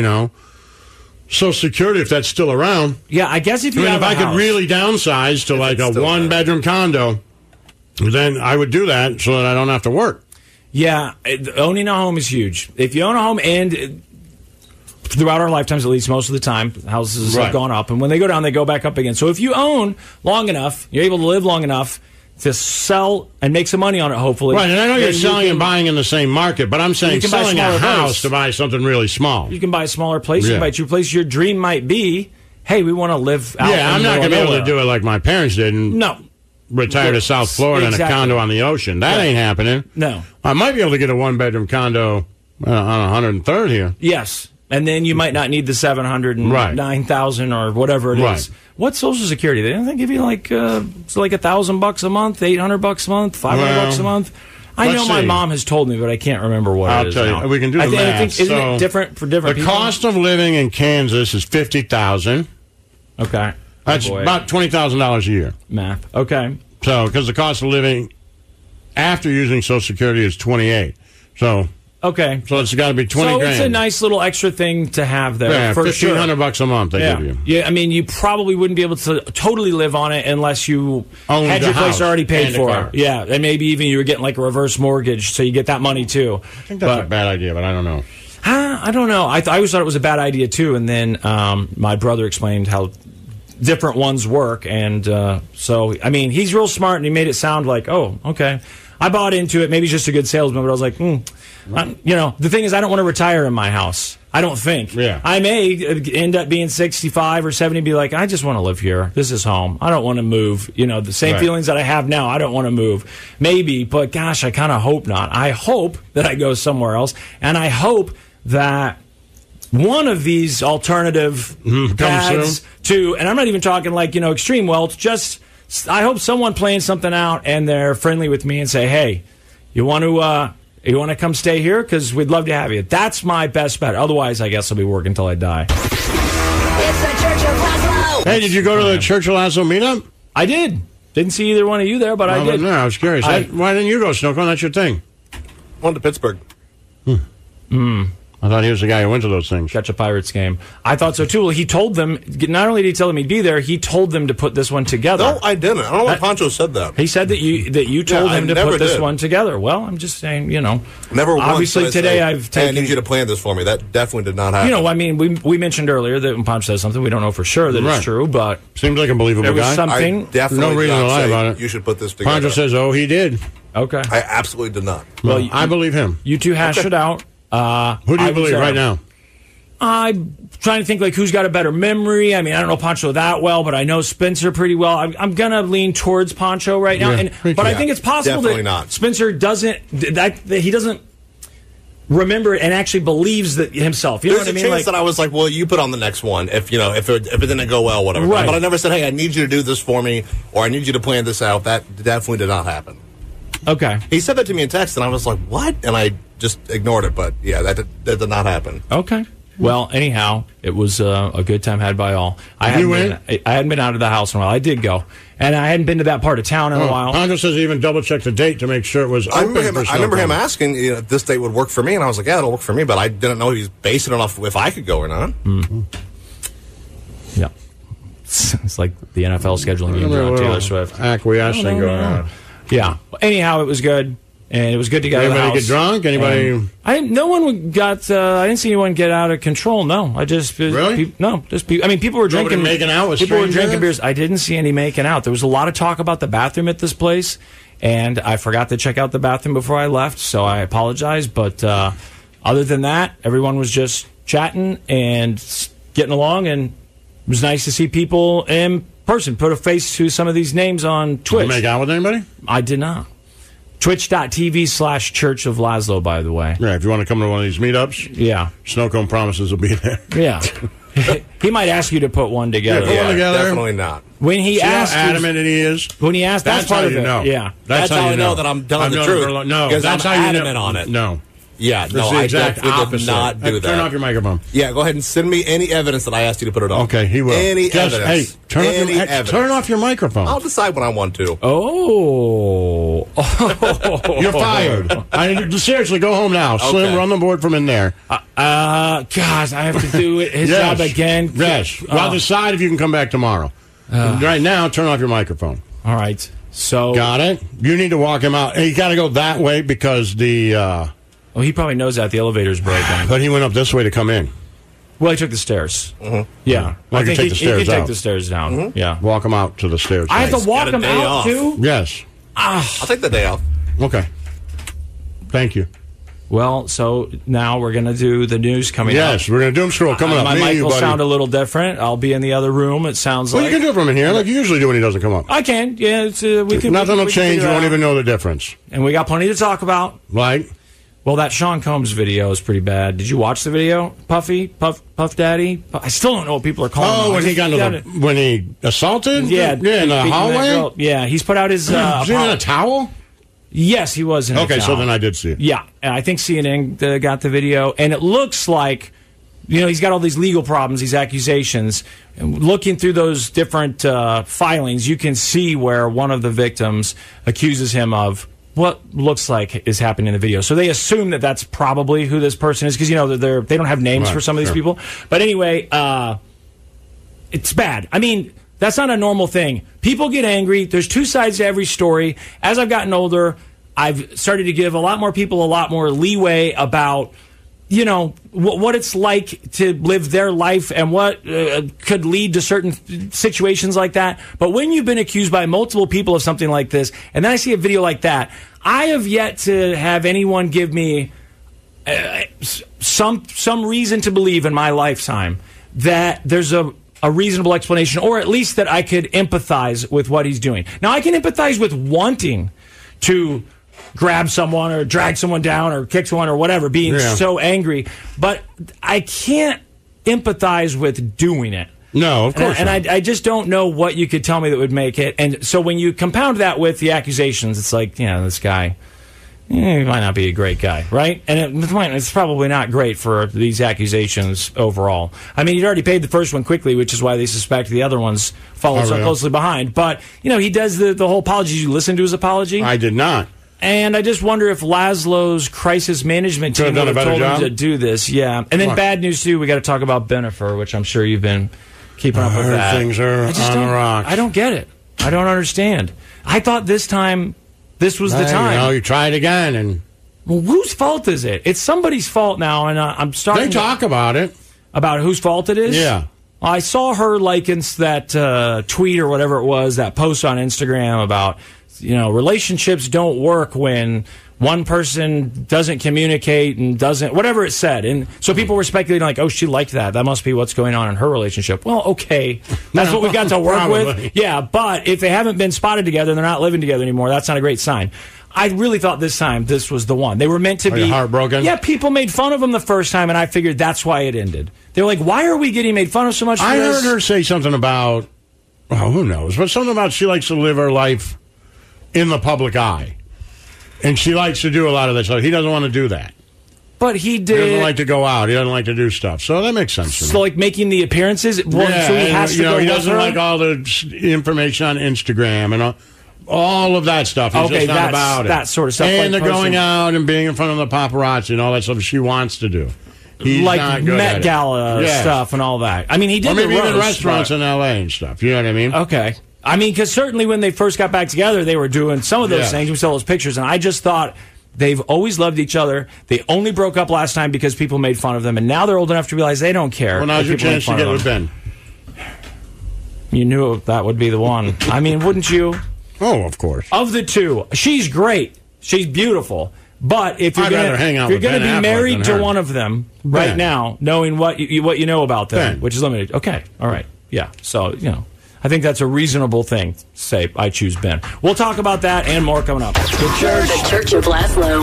Social Security, if that's still around. Yeah, I guess if you have I could really downsize to like a one-bedroom condo, then I would do that so that I don't have to work. Yeah, owning a home is huge. If you own a home, and throughout our lifetimes, at least most of the time, houses have gone up, and when they go down, they go back up again. So if you own long enough, you're able to live long enough to sell and make some money on it, hopefully. Right, and I know you're selling and buying in the same market, but I'm saying selling a house to buy something really small. You can buy a smaller place, you can buy a cheaper place. Your dream might be, hey, we want to live out in I'm not going to be able to do it like my parents did and retire to South Florida in a condo on the ocean. That ain't happening. No. I might be able to get a one-bedroom condo on 103rd here. Yes. And then you might not need the $709,000 or whatever it is. What's Social Security? They don't give you like $1,000 a month, $800 a month, $500 a month. I know my mom has told me, but I can't remember what it is. I'll tell you. We can do the math. I think isn't it different for different people? The cost of living in Kansas is $50,000. Okay, that's about $20,000 a year. Math. Okay. So because the cost of living after using Social Security is $28,000. So. Okay. So it's got to be $20,000. So it's a nice little extra thing to have there. Yeah, for $1,500 a month they give you. Yeah, I mean, you probably wouldn't be able to totally live on it unless you had your place already paid for. Yeah, and maybe even you were getting like a reverse mortgage, so you get that money too. I think that's a bad idea, but I don't know. I don't know. I always thought it was a bad idea too, and then my brother explained how different ones work, and so, I mean, he's real smart, and he made it sound like, oh, okay. I bought into it. Maybe he's just a good salesman, but I was like, the thing is, I don't want to retire in my house. I don't think. Yeah. I may end up being 65 or 70 and be like, I just want to live here. This is home. I don't want to move. The same feelings that I have now, I don't want to move. Maybe, but gosh, I kind of hope not. I hope that I go somewhere else, and I hope that one of these alternative paths to, and I'm not even talking like, extreme wealth, just I hope someone playing something out and they're friendly with me and say, hey, you want to come stay here? Because we'd love to have you. That's my best bet. Otherwise, I guess I'll be working until I die. It's the Church of Laszlo. Hey, did you go to the Church of Laszlo meetup? I did. Didn't see either one of you there, but I did. No, I was curious. Why didn't you go, Snooker? That's your thing. Went to Pittsburgh. I thought he was the guy who went to those things. Catch a Pirates game. I thought so, too. Well, he told them, not only did he tell them he'd be there, he told them to put this one together. No, I didn't. I don't know why Pancho said that. He said that you told him to put this one together. Well, I'm just saying, Never once. Obviously, today I've taken... I need you to plan this for me. That definitely did not happen. I mean, we mentioned earlier that when Pancho says something, we don't know for sure that it's true, but... Seems like a believable there was guy. Something... I definitely no reason to lie about it. You should put this together. Pancho says, he did. Okay. I absolutely did not. Well, I believe him. You two hash it out. Who do you believe right now? I'm trying to think who's got a better memory. I mean, I don't know Pancho that well, but I know Spencer pretty well. I'm going to lean towards Pancho right now. But I think it's possible that Spencer doesn't he doesn't remember it and actually believes that himself. You know what I mean? There's a chance that I was like, well, you put on the next one if it didn't go well, whatever. Right. But I never said, hey, I need you to do this for me or I need you to plan this out. That definitely did not happen. Okay. He said that to me in text, and I was like, what? And I just ignored it. But, yeah, that did not happen. Okay. Well, anyhow, it was a good time had by all. I hadn't been out of the house in a while. I did go. And I hadn't been to that part of town in a while. Pancho says he even double-checked the date to make sure it was open. I remember him asking if this date would work for me, and I was like, yeah, it'll work for me. But I didn't know he was basing it off if I could go or not. Mm-hmm. Yeah. It's like the NFL scheduling games around Taylor Swift. Acquiescing going on. Yeah. Anyhow, it was good. And it was good to get out of the house. Anybody get drunk? Anybody? No one got. I didn't see anyone get out of control. No, I just really people were drinking, making out with people were drinking strangers? beers. I didn't see any making out. There was a lot of talk about the bathroom at this place, and I forgot to check out the bathroom before I left, so I apologize. But other than that, everyone was just chatting and getting along, and it was nice to see people in person. Put a face to some of these names on Twitch. Did you make out with anybody? I did not. Twitch.tv/Church of Laszlo, by the way. Yeah, if you want to come to one of these meetups. Yeah. Snowcone promises will be there. Yeah. He might ask you to put one together. Yeah, put one together. Definitely not. When he asked, how adamant he is. When he asked, that's part of it. Know. Yeah. That's how I know that I'm telling the truth. No, because that's I'm how you adamant know. on it. No. Yeah, no, I definitely did not do that. Turn off your microphone. Yeah, go ahead and send me any evidence that I asked you to put it on. Okay, he will. Any evidence. Hey, turn off your microphone. I'll decide when I want to. Oh. You're fired. Seriously, go home now. Okay. Slim, run the board from in there. Gosh, I have to do his job again. Yes. I'll decide if you can come back tomorrow. Right now, turn off your microphone. All right. So got it? You need to walk him out. You got to go that way because the... well, he probably knows that. The elevator's broken. But he went up this way to come in. Well, he took the stairs. Mm-hmm. Yeah. I think he can take the stairs down. Mm-hmm. Yeah. Walk him out to the stairs. I have to walk him out, too? Yes. I'll take the day off. Okay. Thank you. Well, so now we're going to do the news coming up. Yes, we're going to doom scroll coming up. My mic will sound a little different. I'll be in the other room, it sounds like. Well, you can do it from in here like you usually do when he doesn't come up. I can. Yeah, we can. Nothing will change. You won't even know the difference. And we got plenty to talk about. Like? Well, that Sean Combs video is pretty bad. Did you watch the video, Puffy? Puff Daddy? I still don't know what people are calling him. Oh, when he got when he assaulted? Yeah. In the hallway? Yeah, he's put out his... was he in a towel? Yes, he was in a towel. Okay, so then I did see it. Yeah, and I think CNN got the video, and it looks like, he's got all these legal problems, these accusations. And looking through those different filings, you can see where one of the victims accuses him of what looks like is happening in the video. So they assume that that's probably who this person is, because, they don't have names for some of these people. But anyway, it's bad. I mean... That's not a normal thing. People get angry. There's two sides to every story. As I've gotten older, I've started to give a lot more people a lot more leeway about, what it's like to live their life and what could lead to certain situations like that. But when you've been accused by multiple people of something like this, and then I see a video like that, I have yet to have anyone give me some reason to believe in my lifetime that there's a reasonable explanation, or at least that I could empathize with what he's doing. Now, I can empathize with wanting to grab someone or drag someone down or kick someone or whatever, being so angry. But I can't empathize with doing it. No, of course not. I just don't know what you could tell me that would make it. And so when you compound that with the accusations, it's like, this guy, he might not be a great guy, right? And it's probably not great for these accusations overall. I mean, he'd already paid the first one quickly, which is why they suspect the other ones follow so closely behind. But, he does the whole apology. Did you listen to his apology? I did not. And I just wonder if Laszlo's crisis management team would have told him to do this. Yeah. And then bad news, too. We got to talk about Bennifer, which I'm sure you've been keeping up with that. Things are on the rocks. I don't get it. I don't understand. I thought this time, this was the time. You try it again. And well, whose fault is it? It's somebody's fault now, and I'm starting They talk about it. About whose fault it is? Yeah. I saw her liken that tweet or whatever it was, that post on Instagram about, relationships don't work when one person doesn't communicate and doesn't, whatever it said. And so people were speculating like, oh, she liked that. That must be what's going on in her relationship. Well, okay. That's what we've got to work with. Yeah, but if they haven't been spotted together and they're not living together anymore, that's not a great sign. I really thought this time this was the one. They were meant to be heartbroken. Yeah, people made fun of them the first time, and I figured that's why it ended. They were like, why are we getting made fun of so much for I this? heard her say something about, well, who knows, but something about she likes to live her life in the public eye. And she likes to do a lot of this. So he doesn't want to do that. But he did. He doesn't like to go out. He doesn't like to do stuff. So that makes sense to me. So like making the appearances? Well, so he has to go he with doesn't her? like all the information on Instagram and all of that stuff. He's just not about it. That sort of stuff. And like they're going out and being in front of the paparazzi and all that stuff she wants to do. He's like not good Met at Gala stuff and all that. I mean, he did or maybe the roast, even restaurants in L.A. and stuff. You know what I mean? Okay. I mean, because certainly when they first got back together, they were doing some of those things. We saw those pictures, and I just thought they've always loved each other. They only broke up last time because people made fun of them, and now they're old enough to realize they don't care. Well, now's your chance to get with Ben. You knew that would be the one. I mean, wouldn't you? Oh, of course. Of the two, she's great. She's beautiful. But if you're going to be married to one of them right now, knowing what you know about them, which is limited, okay, all right, yeah. So, I think that's a reasonable thing to say, I choose Ben. We'll talk about that and more coming up. The Church of Laszlo.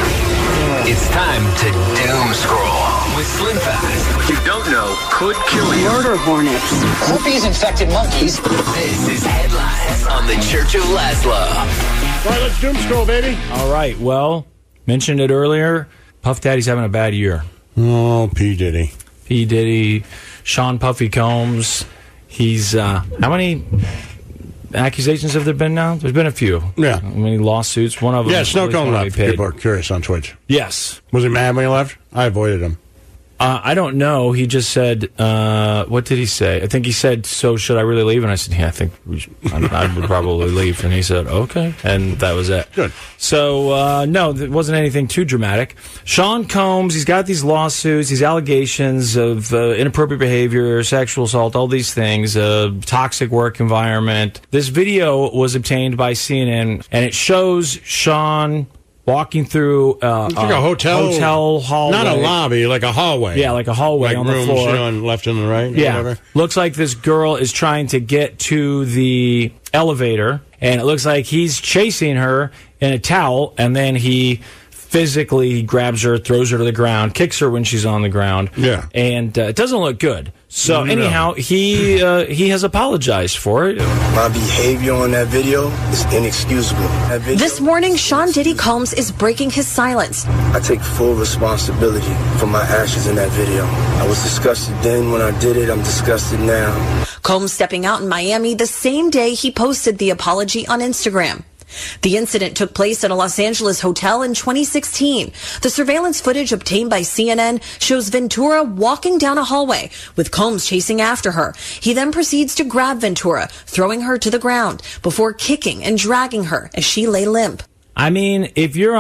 It's time to doom scroll with Slim Fast. What you don't know could kill you. Murder hornets. Herpes infected monkeys. This is Headlines on the Church of Laszlo. All right, let's doom scroll, baby. All right, well, mentioned it earlier. Puff Daddy's having a bad year. Oh, P. Diddy. P. Diddy, Sean Puffy Combs. He's, how many accusations have there been now? There's been a few. Yeah. How many lawsuits? One of them. Yeah, Snow Cone left. People are curious on Twitch. Yes. Was he mad when he left? I avoided him. I don't know. He just said, what did he say? I think he said, so should I really leave? And I said, yeah, I think I would probably leave. And he said, okay. And that was it. Good. So, no, it wasn't anything too dramatic. Sean Combs, he's got these lawsuits, these allegations of inappropriate behavior, sexual assault, all these things, toxic work environment. This video was obtained by CNN, and it shows Sean walking through it's like a hotel hallway. Not a lobby, like a hallway. Yeah, like a hallway like on rooms, the floor. On left and the right. Yeah. Whatever. Looks like this girl is trying to get to the elevator, and it looks like he's chasing her in a towel, and then he physically grabs her, throws her to the ground, kicks her when she's on the ground. Yeah. And it doesn't look good. So anyhow, he has apologized for it. My behavior on that video is inexcusable. This morning, Sean Diddy Combs is breaking his silence. I take full responsibility for my actions in that video. I was disgusted then when I did it. I'm disgusted now. Combs stepping out in Miami the same day he posted the apology on Instagram. The incident took place at a Los Angeles hotel in 2016. The surveillance footage obtained by CNN shows Ventura walking down a hallway with Combs chasing after her. He then proceeds to grab Ventura, throwing her to the ground before kicking and dragging her as she lay limp. I mean, if you're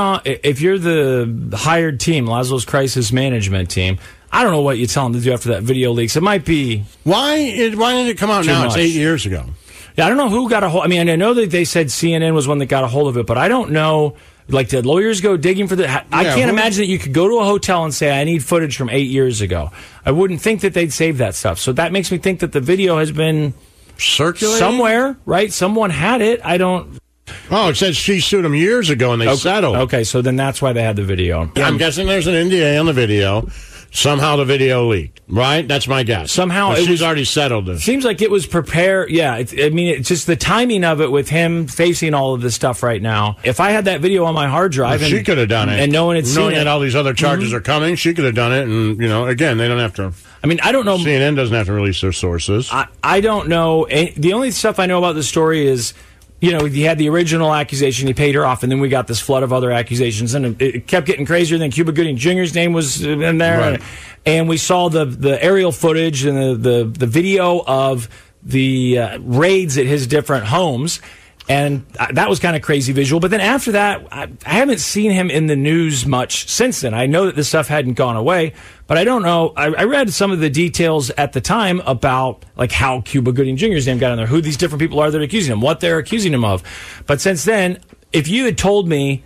the hired team, Laszlo's crisis management team, I don't know what you tell them to do after that video leaks. It might be why did it come out now? It's 8 years ago. Yeah, I don't know who got a hold. I mean, I know that they said CNN was one that got a hold of it, but I don't know. Like, did lawyers go digging for the? I can't imagine that you could go to a hotel and say, "I need footage from 8 years ago." I wouldn't think that they'd save that stuff. So that makes me think that the video has been circulating somewhere, right? Someone had it. I don't. Oh, it says she sued him years ago and they settled. Okay, so then that's why they had the video. I'm guessing there's an NDA on the video. Somehow the video leaked, right? That's my guess. Somehow she's already settled it. Seems like it was prepared. Yeah, it's just the timing of it with him facing all of this stuff right now. If I had that video on my hard drive, she could have done it, and no one had seen it. Knowing that all these other charges are coming, she could have done it. And again, they don't have to. I mean, I don't know. CNN doesn't have to release their sources. I don't know. The only stuff I know about the story is, he had the original accusation, he paid her off, and then we got this flood of other accusations, and it kept getting crazier. Then Cuba Gooding Jr.'s name was in there, right. and we saw the aerial footage and the video of the raids at his different homes, and that was kind of crazy visual. But then after that, I haven't seen him in the news much since then. I know that this stuff hadn't gone away, but I don't know. I read some of the details at the time about like how Cuba Gooding Jr.'s name got in there, who these different people are that are accusing him, what they're accusing him of. But since then, if you had told me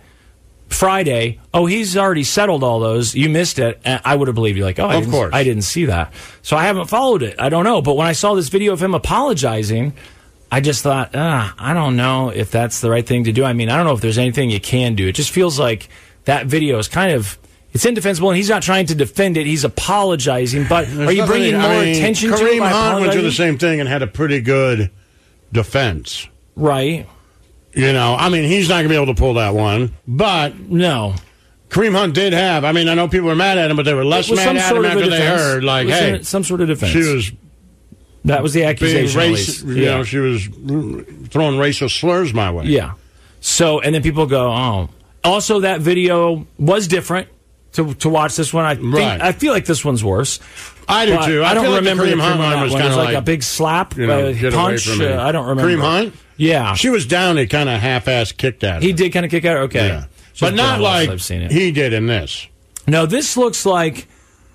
Friday, he's already settled all those, you missed it, I would have believed you. Like, of course. I didn't see that. So I haven't followed it. I don't know. But when I saw this video of him apologizing, I just thought, I don't know if that's the right thing to do. I mean, I don't know if there's anything you can do. It just feels like that video is kind of, it's indefensible, and he's not trying to defend it. He's apologizing. But are you bringing more attention to it? Kareem Hunt went through the same thing and had a pretty good defense. Right. He's not going to be able to pull that one. But no. Kareem Hunt did have, I know people were mad at him, but they were less mad at him after they heard, like, hey. Some sort of defense. She was... That was the accusation. She was throwing racial slurs my way. Yeah. So, and then people go, oh. Also, that video was different to watch this one. I feel like this one's worse. I do too. I don't remember the Kareem Hunt one was kind of like a big slap, punch. I don't remember. Kareem Hunt? Yeah. She was down. He kind of half-ass kicked at her. He did kind of kick at her? Okay. Yeah. But not like he did in this. No, this looks like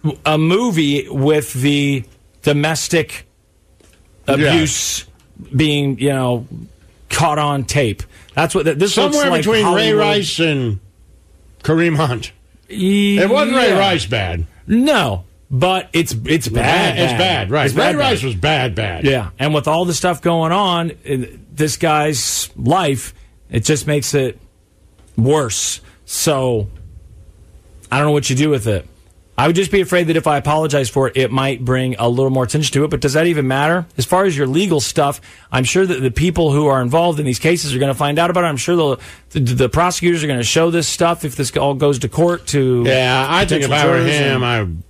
a movie with the domestic abuse being, caught on tape. That's what this somewhere looks like. Between Hollywood. Ray Rice and Kareem Hunt. It wasn't Ray Rice bad. No, but it's bad. It's bad, right? Ray Rice was bad. Yeah, and with all the stuff going on in this guy's life, it just makes it worse. So I don't know what you do with it. I would just be afraid that if I apologize for it, it might bring a little more attention to it. But does that even matter? As far as your legal stuff, I'm sure that the people who are involved in these cases are going to find out about it. I'm sure the prosecutors are going to show this stuff if this all goes to court. I think if I were him,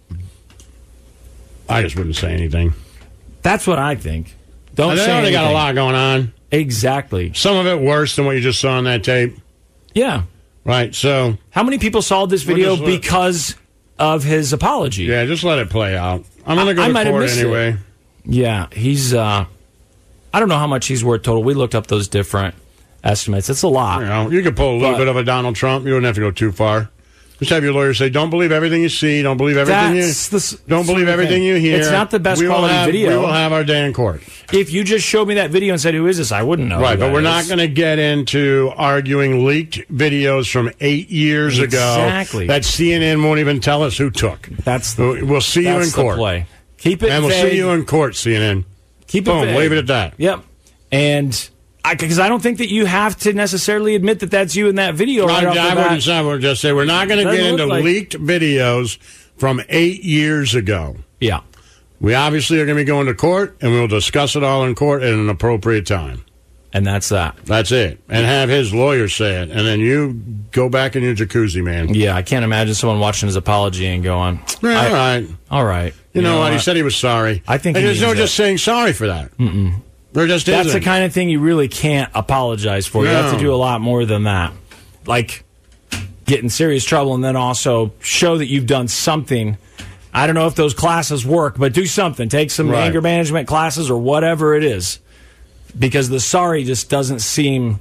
I just wouldn't say anything. That's what I think. Don't say anything. They got a lot going on. Exactly. Some of it worse than what you just saw on that tape. Yeah. Right, so... How many people saw this video because of his apology? Yeah, just let it play out. I'm going to go to court anyway. Yeah, he's... I don't know how much he's worth total. We looked up those different estimates. It's a lot. You could pull a little bit of a Donald Trump. You don't have to go too far. Just have your lawyer say, don't believe everything you see, don't believe everything you hear. It's not the best quality video. We will have our day in court. If you just showed me that video and said, who is this? I wouldn't know. Right, but we're not going to get into arguing leaked videos from 8 years ago that CNN won't even tell us who took. We'll see you in court. Play. Keep it and we'll vague. see you in court, CNN. Keep it Boom, vague. leave it at that. Yep. And... Because I don't think that you have to necessarily admit that that's you in that video. I wouldn't say. We'll just say we're not going to get into leaked videos from 8 years ago. Yeah. We obviously are going to be going to court, and we'll discuss it all in court at an appropriate time. And that's that. That's it. And have his lawyer say it. And then you go back in your jacuzzi, man. Yeah, I can't imagine someone watching his apology and going, all right. You know what? He said he was sorry. I think there's no just saying sorry for that. Mm-mm. That's the kind of thing you really can't apologize for. No. You have to do a lot more than that. Like get in serious trouble and then also show that you've done something. I don't know if those classes work, but do something. Take some anger management classes or whatever it is. Because the sorry just doesn't seem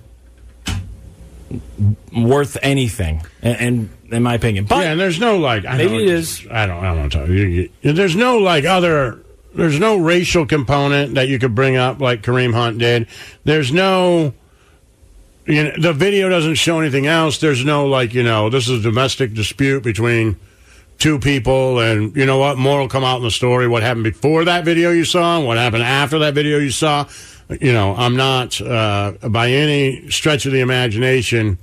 worth anything, and in my opinion. But and there's no maybe it is. I don't know. There's no there's no racial component that you could bring up like Kareem Hunt did. There's no, the video doesn't show anything else. There's no this is a domestic dispute between two people, and more will come out in the story. What happened before that video you saw, and what happened after that video you saw. I'm not by any stretch of the imagination,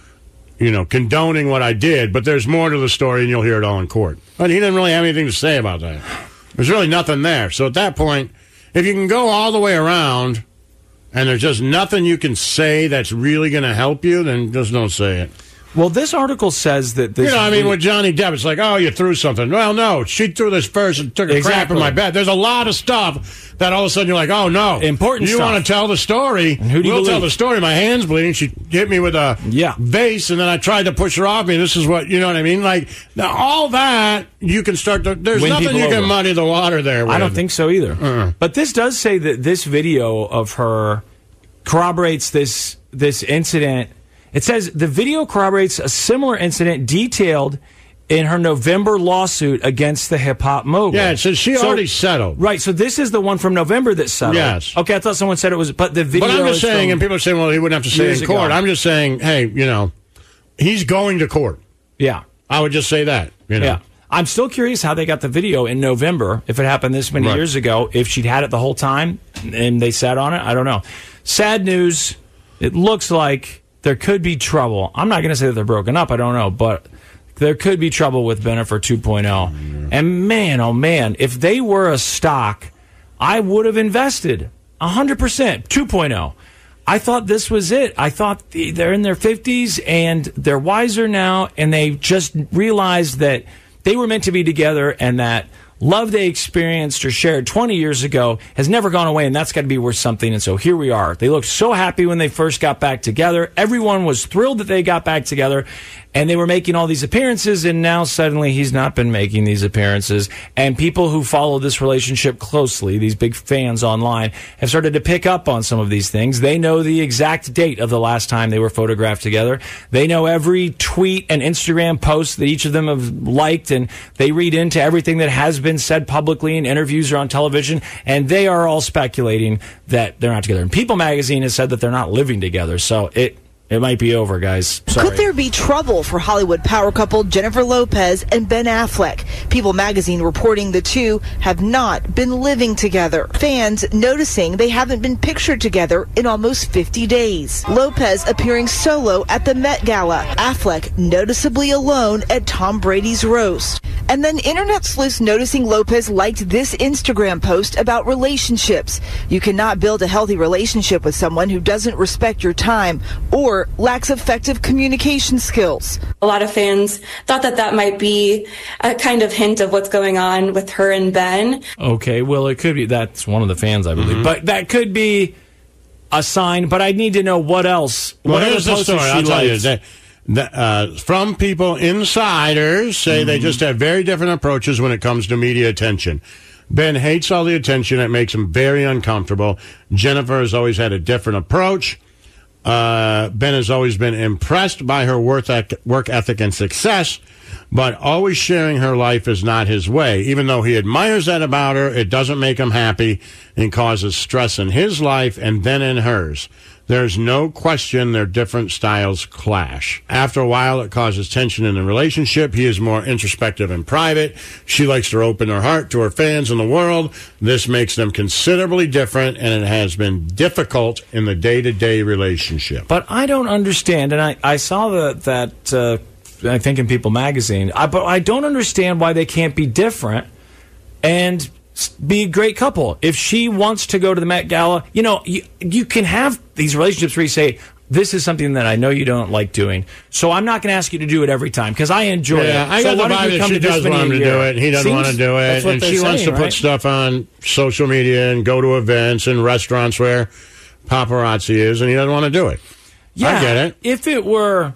condoning what I did, but there's more to the story, and you'll hear it all in court. But he didn't really have anything to say about that. There's really nothing there. So at that point, if you can go all the way around and there's just nothing you can say that's really going to help you, then just don't say it. Well, this article says that this... with Johnny Depp, it's like, oh, you threw something. Well, no, she threw this first and took a crap in my bed. There's a lot of stuff that all of a sudden you're like, oh, no. Important stuff. You want to tell the story. And who do you believe? Tell the story. My hand's bleeding. She hit me with a vase, and then I tried to push her off me. This is what, you know what I mean? Like, now, all that, you can start to... There's nothing you can muddy the water there with. I don't think so either. But this does say that this video of her corroborates this incident. It says the video corroborates a similar incident detailed in her November lawsuit against the hip-hop mogul. Yeah, it says she already settled. Right, so this is the one from November that settled. Yes. Okay, I thought someone said it was, but the video But I'm just saying, and people are saying, well, he wouldn't have to say in court. Ago. I'm just saying, hey, he's going to court. Yeah. I would just say that, Yeah. I'm still curious how they got the video in November, if it happened this many years ago, if she'd had it the whole time and they sat on it. I don't know. Sad news. It looks like there could be trouble. I'm not going to say that they're broken up. I don't know. But there could be trouble with Bennifer 2.0. And man, oh man, if they were a stock, I would have invested 100%. 2.0. I thought this was it. I thought they're in their 50s and they're wiser now. And they just realized that they were meant to be together and that love they experienced or shared 20 years ago has never gone away, and that's got to be worth something. And so here we are. They looked so happy when they first got back together. Everyone was thrilled that they got back together, and they were making all these appearances, and now suddenly he's not been making these appearances. And people who follow this relationship closely, these big fans online, have started to pick up on some of these things. They know the exact date of the last time they were photographed together. They know every tweet and Instagram post that each of them have liked, and they read into everything that has been said publicly in interviews or on television, and they are all speculating that they're not together. And People magazine has said that they're not living together, so it might be over, guys. Sorry. Could there be trouble for Hollywood power couple Jennifer Lopez and Ben Affleck? People magazine reporting the two have not been living together. Fans noticing they haven't been pictured together in almost 50 days. Lopez appearing solo at the Met Gala. Affleck noticeably alone at Tom Brady's roast. And then internet sleuths noticing Lopez liked this Instagram post about relationships. You cannot build a healthy relationship with someone who doesn't respect your time or lacks effective communication skills. A lot of fans thought that might be a kind of hint of what's going on with her and Ben. Okay, well, it could be. That's one of the fans, I believe. But that could be a sign, but I need to know what else. Well, what here's the story. I'll tell you. From people, insiders say they just have very different approaches when it comes to media attention. Ben hates all the attention. It makes him very uncomfortable. Jennifer has always had a different approach. Ben has always been impressed by her work ethic and success, but always sharing her life is not his way. Even though he admires that about her, it doesn't make him happy and causes stress in his life and then in hers. There's no question their different styles clash. After a while, it causes tension in the relationship. He is more introspective and private. She likes to open her heart to her fans and the world. This makes them considerably different, and it has been difficult in the day-to-day relationship. But I don't understand, and I saw that I think in People magazine, but I don't understand why they can't be different and be a great couple. If she wants to go to the Met Gala, you can have these relationships where you say, this is something that I know you don't like doing, so I'm not going to ask you to do it every time because I enjoy it. I got the vibe that she does want him to do it. He doesn't want to do it. And she wants to put stuff on social media and go to events and restaurants where paparazzi is, and he doesn't want to do it. Yeah, I get it. If it were...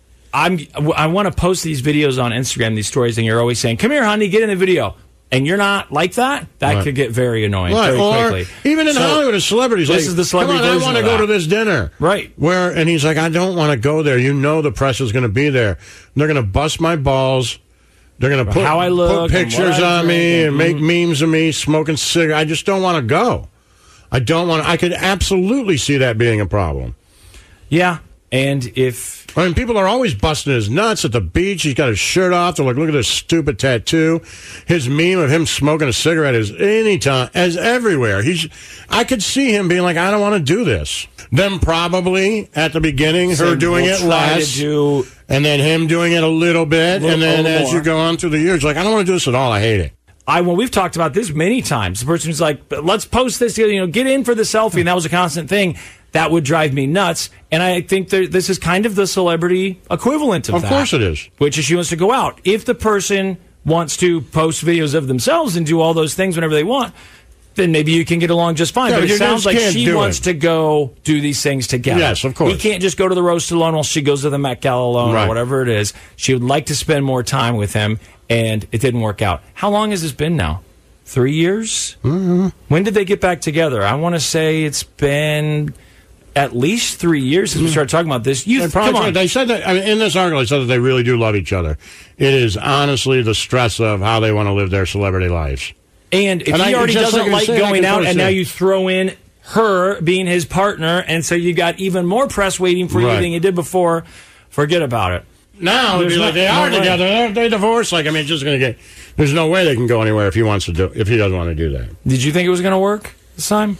I want to post these videos on Instagram, these stories, and you're always saying, come here, honey, get in the video. And you're not like that, that could get very annoying very quickly. Even in Hollywood, a celebrity's this like, is the celebrity come on, I want to go to this dinner. Right. And he's like, I don't want to go there. You know the press is going to be there. They're going to bust my balls. They're going to put pictures on me and make memes of me smoking cigarettes. I just don't want to go. I could absolutely see that being a problem. Yeah. And if... I mean, people are always busting his nuts at the beach. He's got his shirt off. They're like, look at this stupid tattoo. His meme of him smoking a cigarette is everywhere. I could see him being like, I don't want to do this. Them probably, at the beginning, her doing it less. And then him doing it a little bit. And then as you go on through the years, like, I don't want to do this at all. I hate it. Well, we've talked about this many times. The person who's like, let's post this, get in for the selfie. And that was a constant thing. That would drive me nuts. And I think this is kind of the celebrity equivalent of that. Of course it is. Which is she wants to go out. If the person wants to post videos of themselves and do all those things whenever they want, then maybe you can get along just fine. Yeah, but it sounds like she wants to go do these things together. Yes, of course. He can't just go to the roast alone while she goes to the Met Gala alone or whatever it is. She would like to spend more time with him, and it didn't work out. How long has this been now? 3 years? Mm-hmm. When did they get back together? I want to say it's been... at least 3 years since we started talking about this. Come on. They said that in this article. They said that they really do love each other. It is honestly the stress of how they want to live their celebrity lives. And if he already doesn't like going out, and now you throw in her being his partner, and so you got even more press waiting for you than you did before, forget about it. Now it'd be like they are together. They divorced. Like, I mean, it's just going to get. There's no way they can go anywhere if he doesn't want to do that. Did you think it was going to work this time?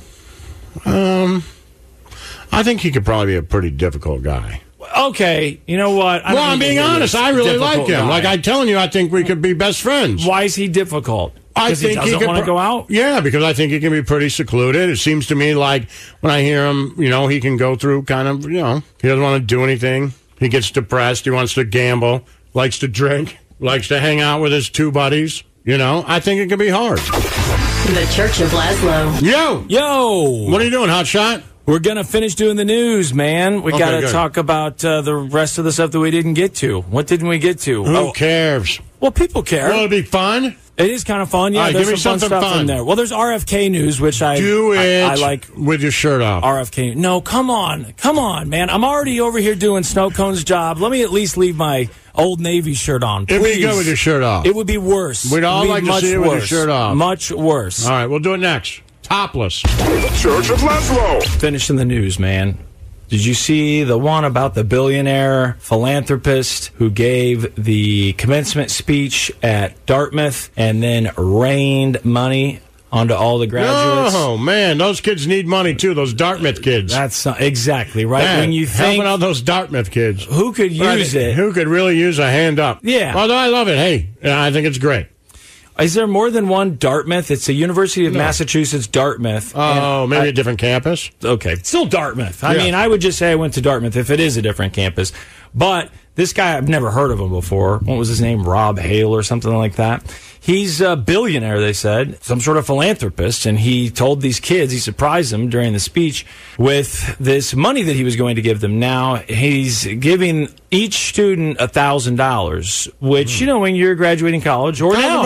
I think he could probably be a pretty difficult guy. Okay, you know what? I'm being honest. I really like him. Like I'm telling you, I think we could be best friends. Why is he difficult? I think he doesn't want to go out? Yeah, because I think he can be pretty secluded. It seems to me like when I hear him, he can go through kind of, he doesn't want to do anything. He gets depressed. He wants to gamble, likes to drink, likes to hang out with his two buddies. I think it can be hard. The Church of Laszlo. Yo! What are you doing, Hot Shot? We're going to finish doing the news, man. We got to talk about the rest of the stuff that we didn't get to. What didn't we get to? Who cares? Well, people care. Well, it'd be fun. It is kind of fun. Yeah, there's give me some fun stuff in there. Well, there's RFK news, which I like. With your shirt off. RFK. No, come on, man. I'm already over here doing Snow Cone's job. Let me at least leave my Old Navy shirt on, please. It'd be good with your shirt off. It would be worse. We'd all like to see it with your shirt off. Much worse. All right, we'll do it next. Topless. Church of Laszlo. Finishing the news, man. Did you see the one about the billionaire philanthropist who gave the commencement speech at Dartmouth and then rained money onto all the graduates? Oh, man, those kids need money, too, those Dartmouth kids. That's exactly right. Man, when you think... helping out those Dartmouth kids. Who could use it? Who could really use a hand up? Yeah. Well, I love it. Hey, I think it's great. Is there more than one Dartmouth? It's the University of Massachusetts, Dartmouth. Oh, maybe a different campus? Okay. Still Dartmouth. I mean, I would just say I went to Dartmouth if it is a different campus. But this guy, I've never heard of him before. What was his name? Rob Hale or something like that. He's a billionaire, they said, some sort of philanthropist, and he told these kids, he surprised them during the speech with this money that he was going to give them. Now, he's giving each student $1,000, which, when you're graduating college, or now,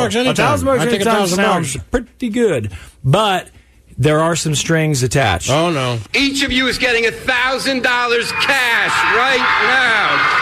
$1,000 sounds pretty good, but there are some strings attached. Oh, no. Each of you is getting $1,000 cash right now.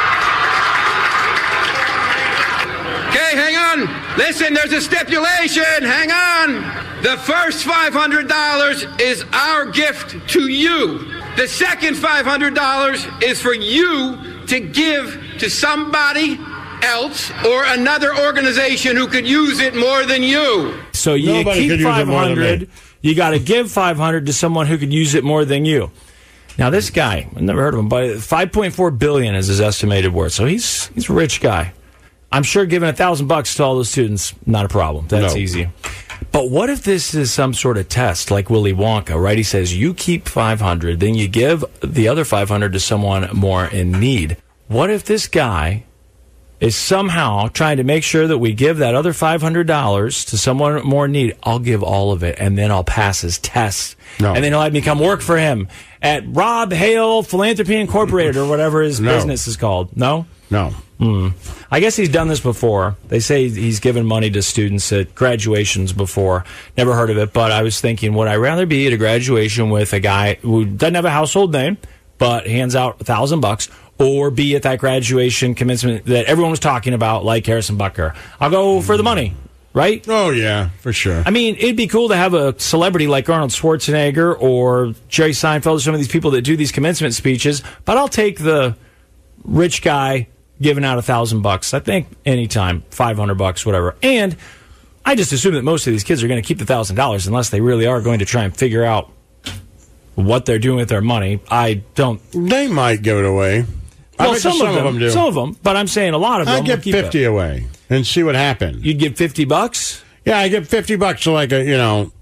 Okay, hang on. Listen, there's a stipulation. Hang on. The first $500 is our gift to you. The second $500 is for you to give to somebody else or another organization who could use it more than you. So you keep $500. You got to give $500 to someone who could use it more than you. Now, this guy, I've never heard of him, but $5.4 billion is his estimated worth. So he's a rich guy. I'm sure giving $1,000 to all those students, not a problem. That's easy. But what if this is some sort of test like Willy Wonka, right? He says, you keep $500, then you give the other $500 to someone more in need. What if this guy is somehow trying to make sure that we give that other $500 to someone more in need? I'll give all of it, and then I'll pass his test. And then he'll have me come work for him at Rob Hale Philanthropy Incorporated or whatever his business is called. No? No. I guess he's done this before. They say he's given money to students at graduations before. Never heard of it, but I was thinking, would I rather be at a graduation with a guy who doesn't have a household name, but hands out $1,000, or be at that graduation commencement that everyone was talking about, like Harrison Butker? I'll go for the money. right? Oh, yeah, for sure. I mean, it'd be cool to have a celebrity like Arnold Schwarzenegger or Jerry Seinfeld or some of these people that do these commencement speeches, but I'll take the rich guy giving out $1,000. I think anytime, $500, whatever. And I just assume that most of these kids are going to keep the $1,000 unless they really are going to try and figure out what they're doing with their money. I don't. They might give it away. Well, some of them do. Some of them, but I'm saying a lot of them. I'd give 50 away and see what happens. You'd give $50? Yeah, I give $50 to like a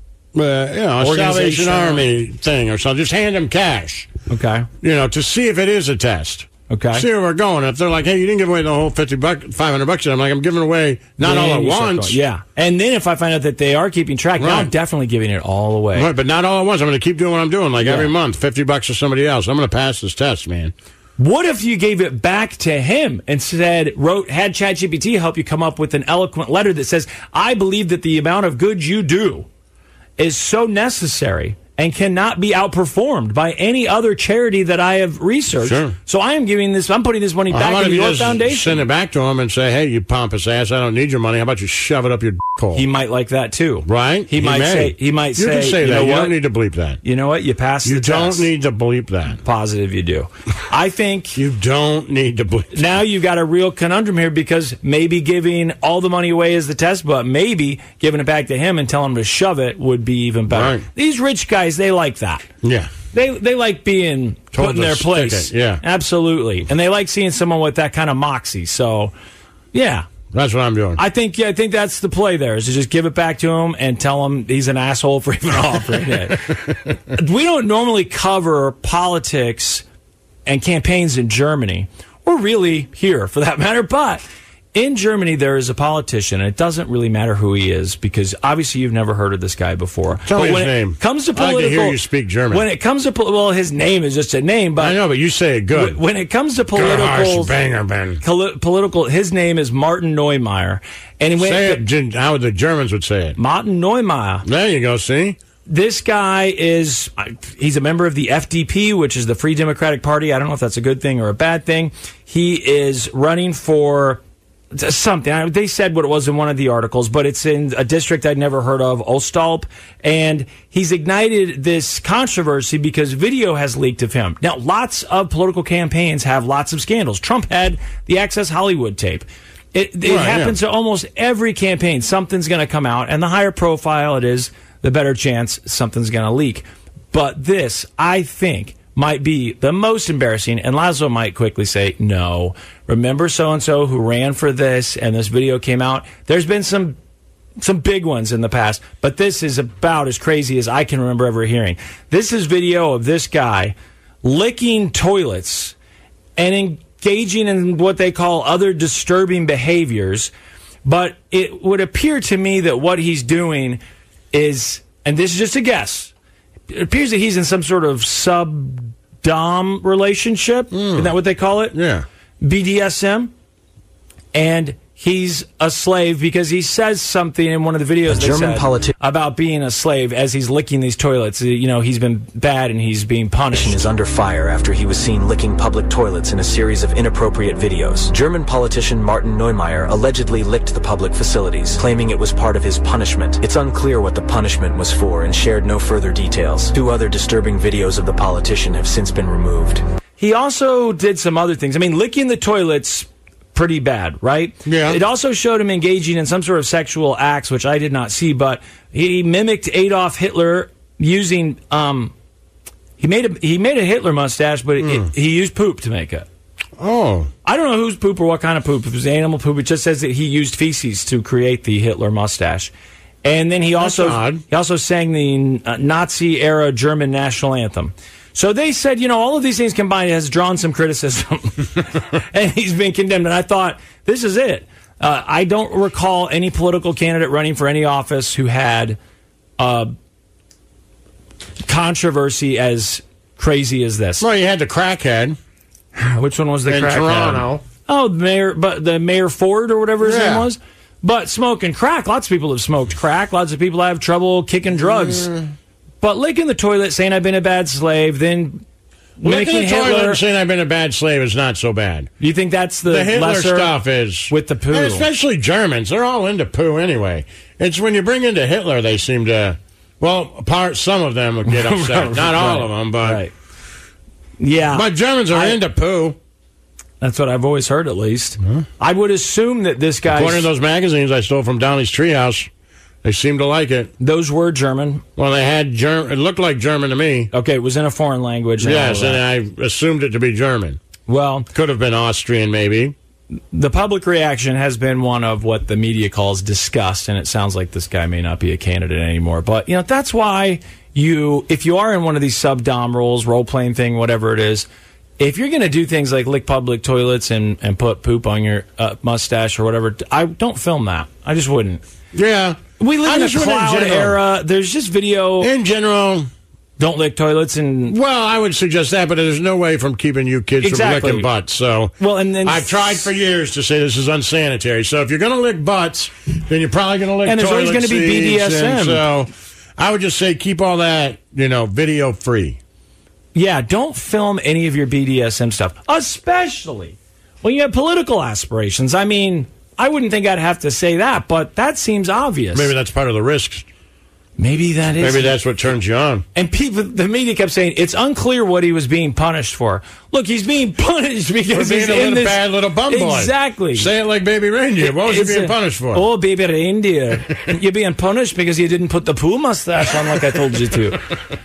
a Salvation Army thing or something. Just hand them cash. Okay. To see if it is a test. Okay. See where we're going. If they're like, hey, you didn't give away the whole $500, I'm like, I'm giving away not all at once. Yeah. And then if I find out that they are keeping track, now I'm definitely giving it all away. Right, but not all at once. I'm going to keep doing what I'm doing. Like every month, $50 to somebody else. I'm going to pass this test, man. What if you gave it back to him and had ChatGPT help you come up with an eloquent letter that says, I believe that the amount of good you do is so necessary and cannot be outperformed by any other charity that I have researched. Sure. So I'm putting this money back into your foundation. Send it back to him and say, hey, you pompous ass, I don't need your money. How about you shove it up your hole? He might like that too. Right? He might say, you can say that. You don't need to bleep that. You know what? You passed the test. You don't need to bleep that. Positive you do. I think you don't need to bleep that. Now you've got a real conundrum here because maybe giving all the money away is the test, but maybe giving it back to him and telling him to shove it would be even better. Right. These rich guys, they like that. Yeah. They like being put in their place. Yeah. Absolutely. And they like seeing someone with that kind of moxie. So, yeah. That's what I'm doing. I think that's the play there, is to just give it back to him and tell him he's an asshole for even offering it. We don't normally cover politics and campaigns in Germany, or really here for that matter, but in Germany, there is a politician, and it doesn't really matter who he is, because obviously you've never heard of this guy before. Tell me his name. Comes to political, I like to hear you speak German. When it comes to his name is just a name, but I know, but you say it good. When it comes to political, his name is Martin Neumeier, and say it how the Germans would say it. Martin Neumeier. There you go. See. This guy he's a member of the FDP, which is the Free Democratic Party. I don't know if that's a good thing or a bad thing. He is running for something. They said what it was in one of the articles, but it's in a district I'd never heard of, Ostalp, and he's ignited this controversy because video has leaked of him. Now, lots of political campaigns have lots of scandals. Trump had the Access Hollywood tape. It happens to almost every campaign. Something's going to come out, and the higher profile it is, the better chance something's going to leak. But this, I think, might be the most embarrassing, and Laszlo might quickly say, no, remember so-and-so who ran for this, and this video came out? There's been some big ones in the past, but this is about as crazy as I can remember ever hearing. This is video of this guy licking toilets and engaging in what they call other disturbing behaviors, but it would appear to me that what he's doing is, and this is just a guess, it appears that he's in some sort of sub-dom relationship. Isn't that what they call it? Yeah. BDSM. And he's a slave because he says something in one of the videos about being a slave as he's licking these toilets. He's been bad and he's being punished. Is under fire after he was seen licking public toilets in a series of inappropriate videos. German politician Martin Neumeier allegedly licked the public facilities, claiming it was part of his punishment. It's unclear what the punishment was for and shared no further details. 2 other disturbing videos of the politician have since been removed. He also did some other things. I mean, licking the toilets, pretty bad, right? Yeah. It also showed him engaging in some sort of sexual acts, which I did not see, but he mimicked Adolf Hitler using he made a Hitler mustache, but he used poop to make it. Oh. I don't know whose poop or what kind of poop. If it was animal poop, it just says that he used feces to create the Hitler mustache. And then he also sang the Nazi era German national anthem. So they said, all of these things combined has drawn some criticism, and he's been condemned. And I thought, this is it. I don't recall any political candidate running for any office who had controversy as crazy as this. Well, you had the crackhead. Which one was the crackhead? In Toronto. Oh, the Mayor Ford or whatever his name was. But smoking crack, lots of people have smoked crack. Lots of people have trouble kicking drugs. But licking the toilet, saying I've been a bad slave, then Licking the toilet and saying I've been a bad slave is not so bad. You think that's the Hitler lesser stuff is with the poo? And especially Germans. They're all into poo anyway. It's when you bring into Hitler, they seem to, some of them would get upset. Not all of them, but. Right. Yeah. But Germans are into poo. That's what I've always heard, at least. I would assume that this guy. According to those magazines I stole from Downey's Treehouse, they seemed to like it. Those were German? Well, they had German. It looked like German to me. Okay, it was in a foreign language. Yes, and I assumed it to be German. Well, could have been Austrian, maybe. The public reaction has been one of what the media calls disgust, and it sounds like this guy may not be a candidate anymore. But, that's why if you are in one of these sub-dom roles, role-playing thing, whatever it is, if you're going to do things like lick public toilets and put poop on your mustache or whatever, I don't film that. I just wouldn't. Yeah. We live in a cloud era. There's just video. In general. Don't lick toilets and... Well, I would suggest that, but there's no way from keeping you kids from licking butts. So and then I've tried for years to say this is unsanitary. So if you're going to lick butts, then you're probably going to lick toilet toilets. And there's always going to be BDSM. So I would just say keep all that, video free. Yeah, don't film any of your BDSM stuff, especially when you have political aspirations. I mean, I wouldn't think I'd have to say that, but that seems obvious. Maybe that's part of the risks. Maybe that is. Maybe that's what turns you on. And the media kept saying it's unclear what he was being punished for. Look, he's being punished because he's in this bad little bum boy. Exactly. Say it like Baby Reindeer. What was he being punished for? Oh, Baby Reindeer, you're being punished because you didn't put the poo mustache on like I told you to.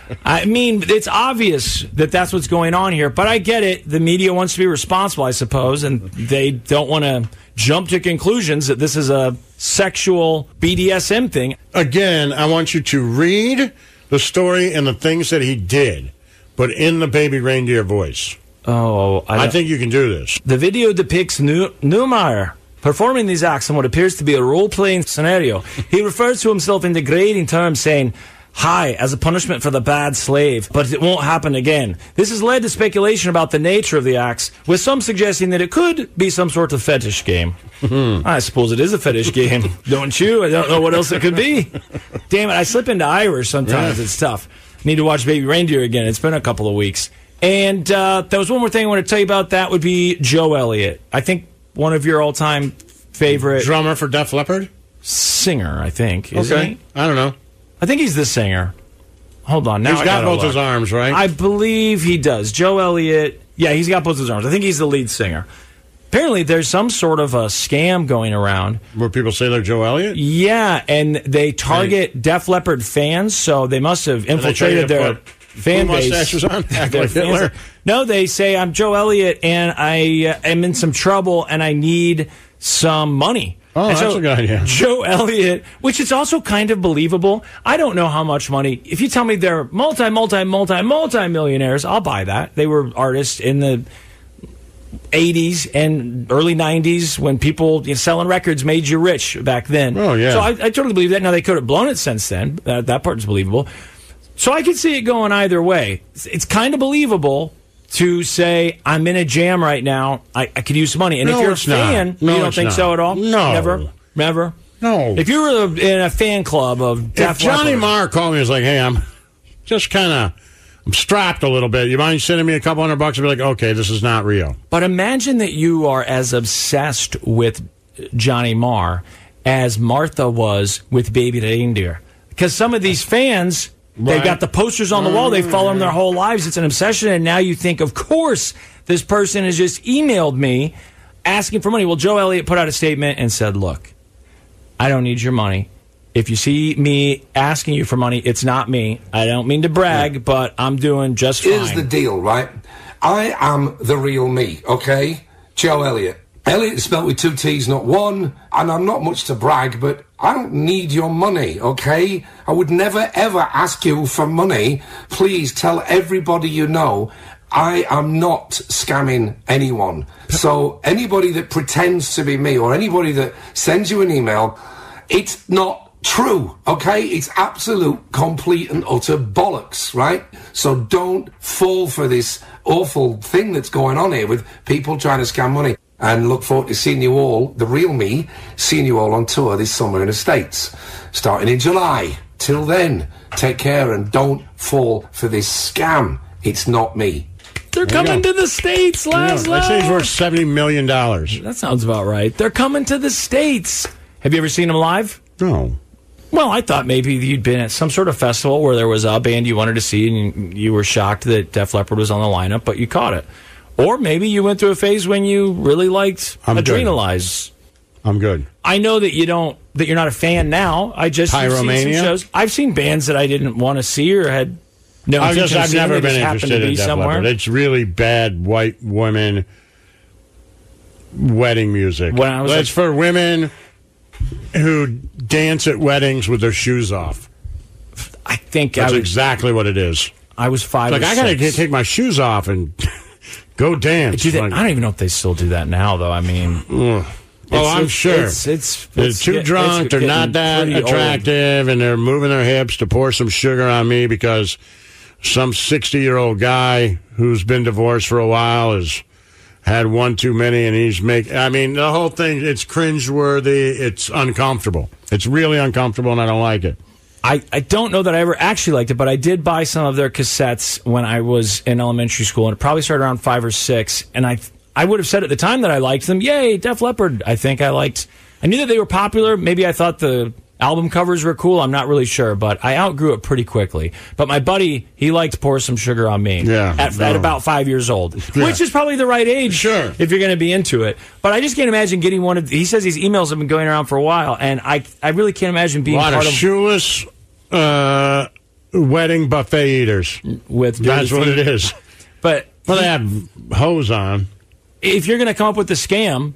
I mean, it's obvious that that's what's going on here. But I get it. The media wants to be responsible, I suppose, and they don't want to jump to conclusions that this is a sexual BDSM thing. Again, I want you to read the story and the things that he did, but in the Baby Reindeer voice. Oh, I think you can do this. The video depicts Neumeyer performing these acts in what appears to be a role-playing scenario. He refers to himself in degrading terms, saying, "Hi," as a punishment for the bad slave, but it won't happen again. This has led to speculation about the nature of the acts, with some suggesting that it could be some sort of fetish game. I suppose it is a fetish game, don't you? I don't know what else it could be. Damn it, I slip into Irish sometimes. Yeah. It's tough. Need to watch Baby Reindeer again. It's been a couple of weeks. And there was one more thing I want to tell you about. That would be Joe Elliott. I think one of your all-time favorite... Drummer for Def Leppard? Singer, I think. Isn't he? I don't know. I think he's the singer. Hold on. Now he's got both his arms, right? I believe he does. Joe Elliott. Yeah, he's got both his arms. I think he's the lead singer. Apparently, there's some sort of a scam going around. Where people say they're Joe Elliott? Yeah, and they target Def Leppard fans, so they must have infiltrated their fan base. Mustaches on? Like Hitler? No, they say, I'm Joe Elliott, and I am in some trouble, and I need some money. Oh, that's a good idea. Joe Elliott, which is also kind of believable. I don't know how much money. If you tell me they're multi-millionaires, I'll buy that. They were artists in the 80s and early 90s when people selling records made you rich back then. Oh, yeah. So I totally believe that. Now, they could have blown it since then. That part is believable. So I could see it going either way. It's kind of believable to say, I'm in a jam right now, I could use some money. And if you're a fan, you don't think so at all? No. Never? No. If you were in a fan club of Def Leppard... If Johnny Marr called me and was like, hey, I'm just I'm strapped a little bit. You mind sending me a couple $100? I'd be like, okay, this is not real. But imagine that you are as obsessed with Johnny Marr as Martha was with Baby Reindeer. Because some of these fans... Right. They've got the posters on the wall. They follow them their whole lives. It's an obsession. And now you think, of course, this person has just emailed me asking for money. Well, Joe Elliott put out a statement and said, look, I don't need your money. If you see me asking you for money, it's not me. I don't mean to brag, but I'm doing just fine. Here's the deal, right? I am the real me, okay? Joe Elliott. Elliott is spelled with 2 T's, not one. And I'm not much to brag, but I don't need your money, okay? I would never, ever ask you for money. Please tell everybody you know I am not scamming anyone. So anybody that pretends to be me or anybody that sends you an email, it's not true, okay? It's absolute, complete and utter bollocks, right? So don't fall for this awful thing that's going on here with people trying to scam money. And look forward to seeing you all, the real me, seeing you all on tour this summer in the States, starting in July. Till then, take care and don't fall for this scam. It's not me. They're coming to the States, Laszlo. They say he's worth $70 million. That sounds about right. They're coming to the States. Have you ever seen them live? No. Well, I thought maybe you'd been at some sort of festival where there was a band you wanted to see and you were shocked that Def Leppard was on the lineup, but you caught it. Or maybe you went through a phase when you really liked Adrenalize. I'm good. I know that you're not a fan now. I just have seen some shows. I've seen bands that I didn't want to see or had no intention of seeing. I've never been interested in Def Leppard. It's really bad white women wedding music. It's for women who dance at weddings with their shoes off. I think that's exactly what it is. I was 5 like, or 6. I got to take my shoes off and go dance. I don't even know if they still do that now, though. I mean... I'm sure. They're too drunk, they're not that attractive, and they're moving their hips to pour some sugar on me because some 60-year-old guy who's been divorced for a while has had one too many, and the whole thing, it's cringeworthy, it's uncomfortable. It's really uncomfortable, and I don't like it. I don't know that I ever actually liked it, but I did buy some of their cassettes when I was in elementary school, and it probably started around 5 or 6, and I would have said at the time that I liked them. Yay, Def Leppard. I knew that they were popular. Maybe I thought the album covers were cool. I'm not really sure, but I outgrew it pretty quickly. But my buddy, he liked Pour Some Sugar on Me at about 5 years old, which is probably the right age if you're going to be into it. But I just can't imagine getting one of... He says these emails have been going around for a while, and I really can't imagine being part of... A lot of shoeless wedding buffet eaters. That's what it is. But they have hose on. If you're going to come up with the scam,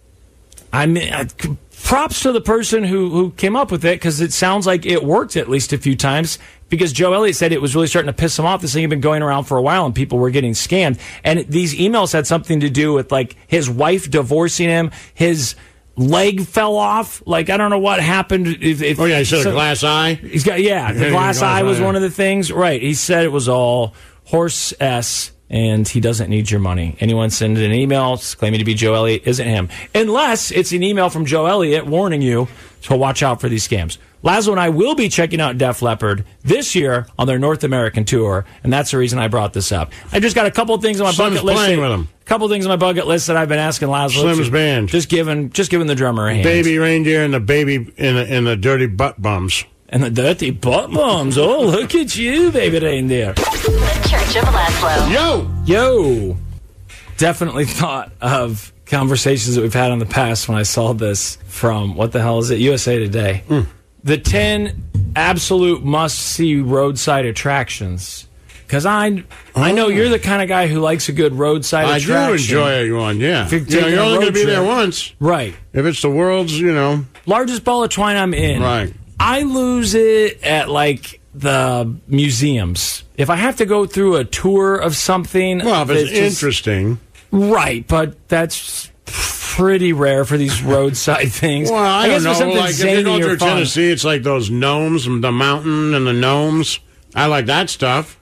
I mean, props to the person who came up with it, because it sounds like it worked at least a few times, because Joe Elliott said it was really starting to piss him off. This thing had been going around for a while and people were getting scammed. And these emails had something to do with, like, his wife divorcing him, his leg fell off. Like, I don't know what happened. He said a glass eye? He's got, the glass eye was one of the things. Right. He said it was all horse S. And he doesn't need your money. Anyone send an email claiming to be Joe Elliott isn't him. Unless it's an email from Joe Elliott warning you to watch out for these scams. Laszlo and I will be checking out Def Leppard this year on their North American tour, and that's the reason I brought this up. I just got a couple of things on my bucket list. Playing with them. A couple of things on my bucket list that I've been asking Laszlo. Slim's band. Just giving the drummer a hand. Baby reindeer and the baby in the dirty butt bums. And the dirty butt bums. Oh, look at you, baby reindeer. The Church of Laszlo. Yo! Definitely thought of conversations that we've had in the past when I saw this from, what the hell is it, USA Today. The 10 absolute must-see roadside attractions. Because I know you're the kind of guy who likes a good roadside attraction. I do enjoy one, yeah. You're only going to be there once. Right. If it's the world's, largest ball of twine I'm in. Right. I lose it at, like, the museums. If I have to go through a tour of something... Well, if it's interesting. Right, but that's pretty rare for these roadside things. Well, I don't know. Like, if you go through fun. Tennessee, it's like those gnomes, the mountain and the gnomes. I like that stuff.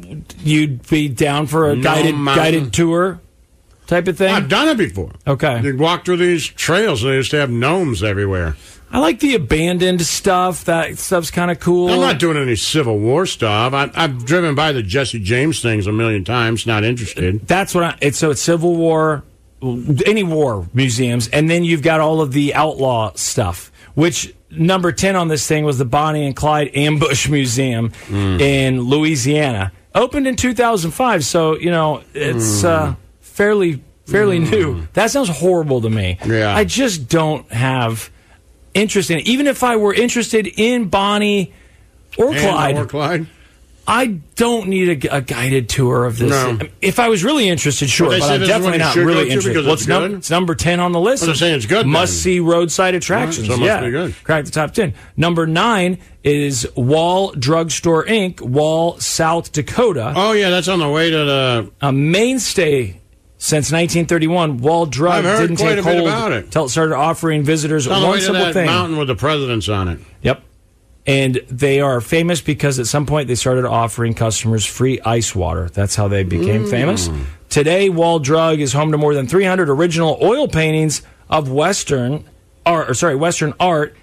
You'd be down for a guided tour type of thing? I've done it before. Okay. You walk through these trails, and they used to have gnomes everywhere. I like the abandoned stuff. That stuff's kind of cool. I'm not doing any Civil War stuff. I've driven by the Jesse James things a million times. Not interested. That's what it's Civil War, any war museums, and then you've got all of the outlaw stuff. Which number 10 on this thing was the Bonnie and Clyde Ambush Museum in Louisiana, opened in 2005. So it's fairly new. That sounds horrible to me. Yeah. I just don't have interest in it. Even if I were interested in Bonnie or Clyde, I don't need a guided tour of this. No. If I was really interested, sure, but I'm definitely not really interested. It's number 10 on the list. I'm saying it's good. Must-see roadside attractions. So it must be good. Crack the top 10. Number 9 is Wall Drugstore Inc., Wall, South Dakota. Oh, yeah, that's on the way to a mainstay. Since 1931, Wall Drug didn't take hold until it started offering visitors one simple thing. Mountain with the presidents on it. Yep. And they are famous because at some point they started offering customers free ice water. That's how they became famous. Today, Wall Drug is home to more than 300 original oil paintings of Western art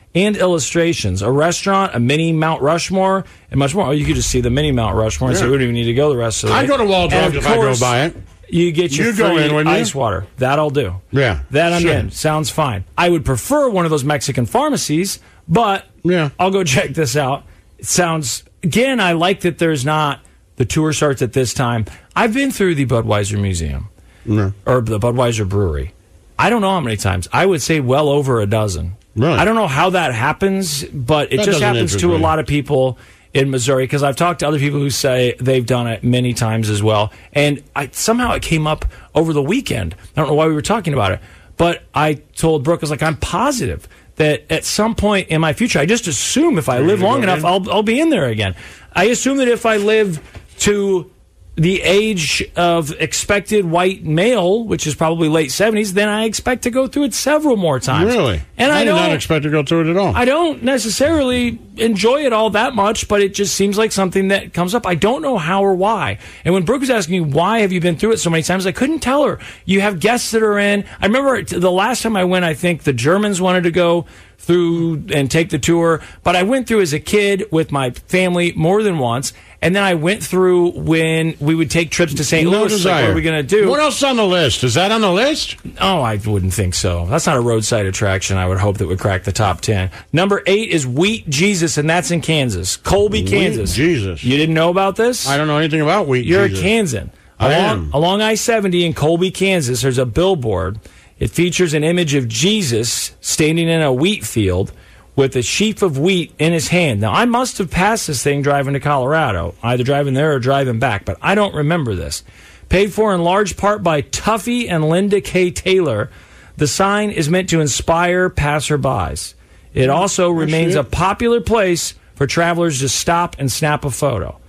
and illustrations. A restaurant, a mini Mount Rushmore, and much more. Or you could just see the mini Mount Rushmore and say, we don't even need to go the rest of the way. I'd go to Waldorf if I go by it. You get your free ice water. That I'll do. Yeah. That I'm in. Sounds fine. I would prefer one of those Mexican pharmacies, but I'll go check this out. It sounds, again, I like that there's not, the tour starts at this time. I've been through the Budweiser Museum or the Budweiser Brewery. I don't know how many times. I would say well over a dozen. Really? I don't know how that happens, but it just happens to a lot of people in Missouri, because I've talked to other people who say they've done it many times as well. And somehow it came up over the weekend. I don't know why we were talking about it, but I told Brooke, I was like, I'm positive that at some point in my future, I just assume if I live long enough, I'll be in there again. I assume that if I live to the age of expected white male, which is probably late 70s, then I expect to go through it several more times. Really? And I did not expect to go through it at all. I don't necessarily enjoy it all that much, but it just seems like something that comes up. I don't know how or why. And when Brooke was asking me, why have you been through it so many times, I couldn't tell her. You have guests that are in. I remember the last time I went, I think the Germans wanted to go through and take the tour, but I went through as a kid with my family more than once. And then I went through when we would take trips to St. Louis. Like, what are we going to do? What else is on the list? Is that on the list? Oh, I wouldn't think so. That's not a roadside attraction, I would hope, that would crack the top 10. Number 8 is Wheat Jesus, and that's in Kansas. Colby, Kansas. Wheat Jesus. You didn't know about this? I don't know anything about Wheat Jesus. You're a Kansan. I am. Along I-70 in Colby, Kansas, there's a billboard. It features an image of Jesus standing in a wheat field with a sheaf of wheat in his hand. Now, I must have passed this thing driving to Colorado, either driving there or driving back, but I don't remember this. Paid for in large part by Tuffy and Linda K. Taylor, the sign is meant to inspire passerbys. It also remains a popular place for travelers to stop and snap a photo.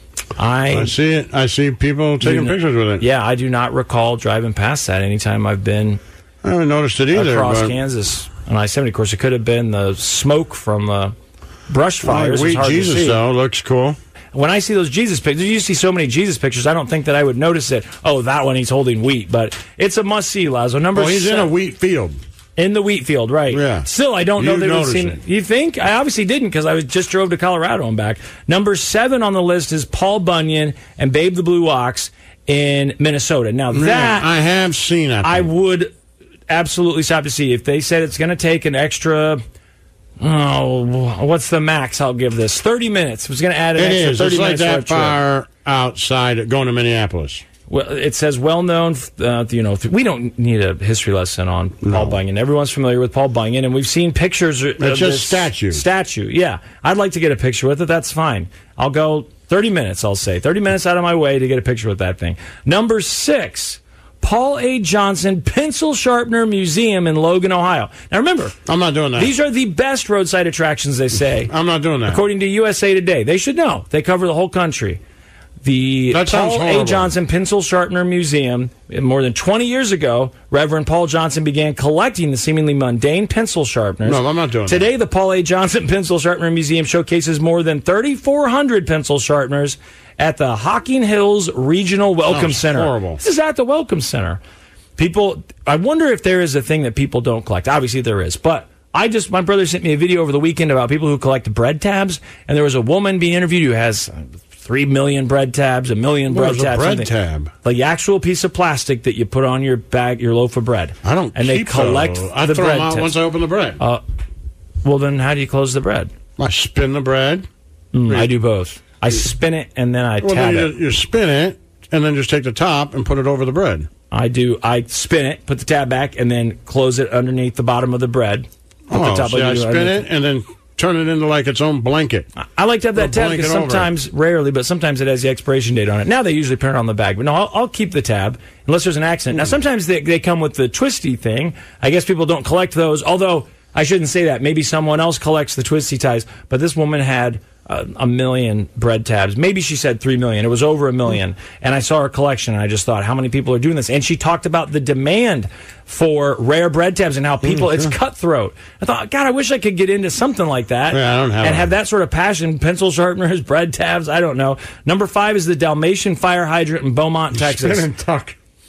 I see it. I see people taking pictures with it. Yeah, I do not recall driving past that anytime I've been I haven't noticed it either. Across Kansas on I-70. Of course, it could have been the smoke from the brush fires. Wheat Jesus, though, looks cool. When I see those Jesus pictures, you see so many Jesus pictures, I don't think that I would notice it. Oh, that one, he's holding wheat. But it's a must-see, Lazo. He's in a wheat field. In the wheat field, right. Yeah. Still, I don't know that it would seem... You think? I obviously didn't, because I just drove to Colorado and back. Number 7 on the list is Paul Bunyan and Babe the Blue Ox in Minnesota. Now, that... I have seen that. I would absolutely stop to see. If they said it's going to take an extra... Oh, what's the max I'll give this? 30 minutes. It was going to add an extra 30 minutes. It's like that far outside going to Minneapolis. Well, it says well-known, we don't need a history lesson on Paul Bunyan. Everyone's familiar with Paul Bunyan, and we've seen pictures of this statue. Statue, yeah. I'd like to get a picture with it. That's fine. I'll go 30 minutes, I'll say. 30 minutes out of my way to get a picture with that thing. Number 6, Paul A. Johnson Pencil Sharpener Museum in Logan, Ohio. Now, remember, I'm not doing that. These are the best roadside attractions, they say. I'm not doing that. According to USA Today. They should know. They cover the whole country. The Paul A. Johnson Pencil Sharpener Museum, more than 20 years ago, Reverend Paul Johnson began collecting the seemingly mundane pencil sharpeners. No, I'm not doing that. Today, the Paul A. Johnson Pencil Sharpener Museum showcases more than 3,400 pencil sharpeners at the Hocking Hills Regional Welcome Center. Horrible. This is at the Welcome Center. People, I wonder if there is a thing that people don't collect. Obviously, there is, but my brother sent me a video over the weekend about people who collect bread tabs, and there was a woman being interviewed who has 3 million bread tabs, 1 million bread tabs. What is a bread tab? The actual piece of plastic that you put on your bag, your loaf of bread. I don't. And they collect I the throw bread them out tabs. once I open the bread. Well, then how do you close the bread? I spin the bread. I do both. I spin it and then I tab it. You spin it and then just take the top and put it over the bread. I do. I spin it, put the tab back, and then close it underneath the bottom of the bread. I spin it and then turn it into like its own blanket. I like to have that tab because sometimes, rarely, but sometimes it has the expiration date on it. Now they usually print it on the bag, but no, I'll keep the tab unless there's an accident. Now sometimes they come with the twisty thing. I guess people don't collect those, although I shouldn't say that. Maybe someone else collects the twisty ties, but this woman had 1 million bread tabs. Maybe she said 3 million. It was over 1 million. And I saw her collection, and I just thought, how many people are doing this? And she talked about the demand for rare bread tabs and how people, it's cutthroat. I thought, God, I wish I could get into something like that. Yeah, I don't have and have that sort of passion. Pencil sharpeners, bread tabs, I don't know. Number 5 is the Dalmatian Fire Hydrant in Beaumont, Texas. Spin and tuck.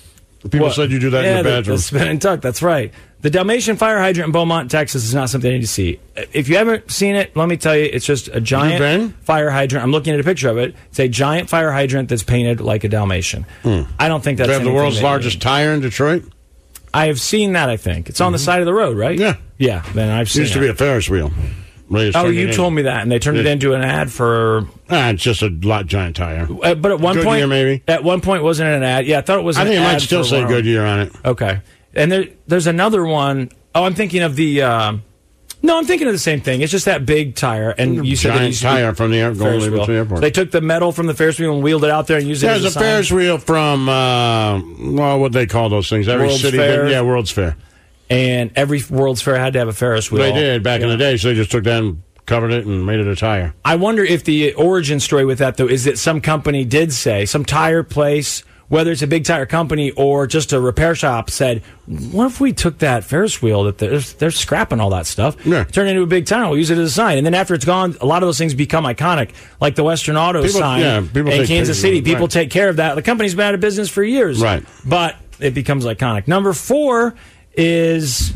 People said you do that in the bedroom. The spin and tuck, that's right. The Dalmatian fire hydrant in Beaumont, Texas is not something I need to see. If you haven't seen it, let me tell you, it's just a giant fire hydrant. I'm looking at a picture of it. It's a giant fire hydrant that's painted like a Dalmatian. I don't think that's They have the world's largest tire in Detroit? I have seen that, I think. It's on the side of the road, right? Yeah. Yeah, then I've seen it. Used to be a Ferris wheel. Oh, you told me that, and they turned it into an ad for... it's just a giant tire. But at one Goodyear, point... maybe? At one point, wasn't it an ad? Yeah, I thought it was an ad. I think it might still say Goodyear on it. Okay. And there's another one... Oh, I'm thinking of the... No, I'm thinking of the same thing. It's just that big tire, and you said giant tire from the Ferris wheel. To the airport. So they took the metal from the Ferris wheel and wheeled it out there and used it as a sign. There's a Ferris wheel from, what they call those things? Every World's city. Fair. Yeah, World's Fair. And every World's Fair had to have a Ferris wheel. They did back in the day, so they just took that and covered it and made it a tire. I wonder if the origin story with that, though, is that some company did say, some tire place, whether it's a big tire company or just a repair shop, said, what if we took that Ferris wheel that they're scrapping all that stuff, turn it into a big tire, we'll use it as a sign. And then after it's gone, a lot of those things become iconic, like the Western Auto sign in Kansas City. People take care of that. The company's been out of business for years. Right. But it becomes iconic. Number 4 is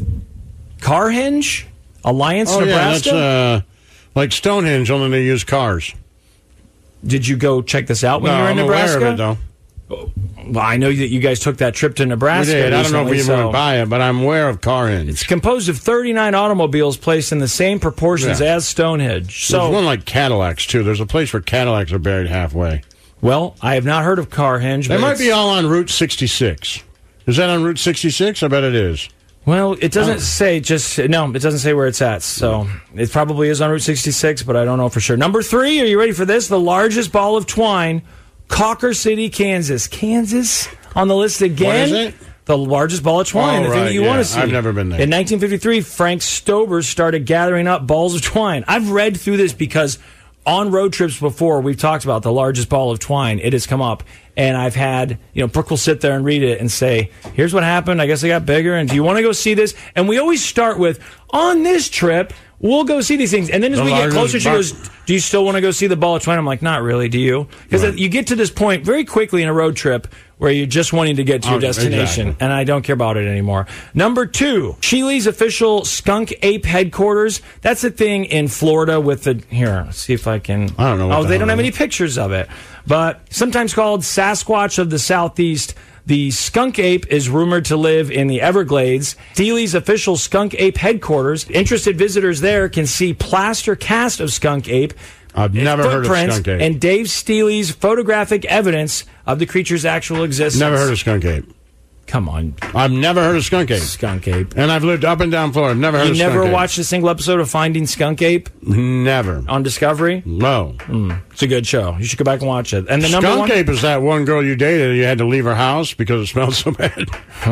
Carhenge, Alliance, Nebraska. Yeah, that's like Stonehenge, only they use cars. Did you go check this out when you were in Nebraska? I'm aware of it, though. Well, I know that you guys took that trip to Nebraska. We did. I don't know if we recently, even went by it, but I'm aware of Carhenge. It's composed of 39 automobiles placed in the same proportions as Stonehenge. So there's one like Cadillacs, too. There's a place where Cadillacs are buried halfway. Well, I have not heard of Carhenge. They might be all on Route 66. Is that on Route 66? I bet it is. Well, it doesn't say it doesn't say where it's at. So it probably is on Route 66, but I don't know for sure. Number 3, are you ready for this? The largest ball of twine, Cocker City, Kansas. Kansas on the list again. What is it? The largest ball of twine, the thing that you want to see. I've never been there. In 1953, Frank Stober started gathering up balls of twine. I've read through this because on road trips before, we've talked about the largest ball of twine. It has come up. And I've had, Brooke will sit there and read it and say, here's what happened. I guess it got bigger. And do you want to go see this? And we always start with, on this trip, we'll go see these things. And then as we get closer, she goes, do you still want to go see the ball of twine? I'm like, not really. Do you? Because you get to this point very quickly in a road trip where you're just wanting to get to your destination. Exactly. And I don't care about it anymore. Number 2, Sheely's official skunk ape headquarters. That's a thing in Florida with the... Here, let's see if I can... I don't know. They don't have any pictures of it. But sometimes called Sasquatch of the Southeast, the skunk ape is rumored to live in the Everglades. Steely's official skunk ape headquarters. Interested visitors there can see plaster cast of skunk ape. I've never heard of skunk ape. And Dave Steely's photographic evidence of the creature's actual existence. Never heard of skunk ape. Come on. I've never heard of skunk ape. Skunk ape. And I've lived up and down Florida. I've never heard of skunk ape. You never watched a single episode of Finding Skunk Ape? Never. On Discovery? No. It's a good show. You should go back and watch it. And the skunk number 1 ape is that one girl you dated and you had to leave her house because it smelled so bad.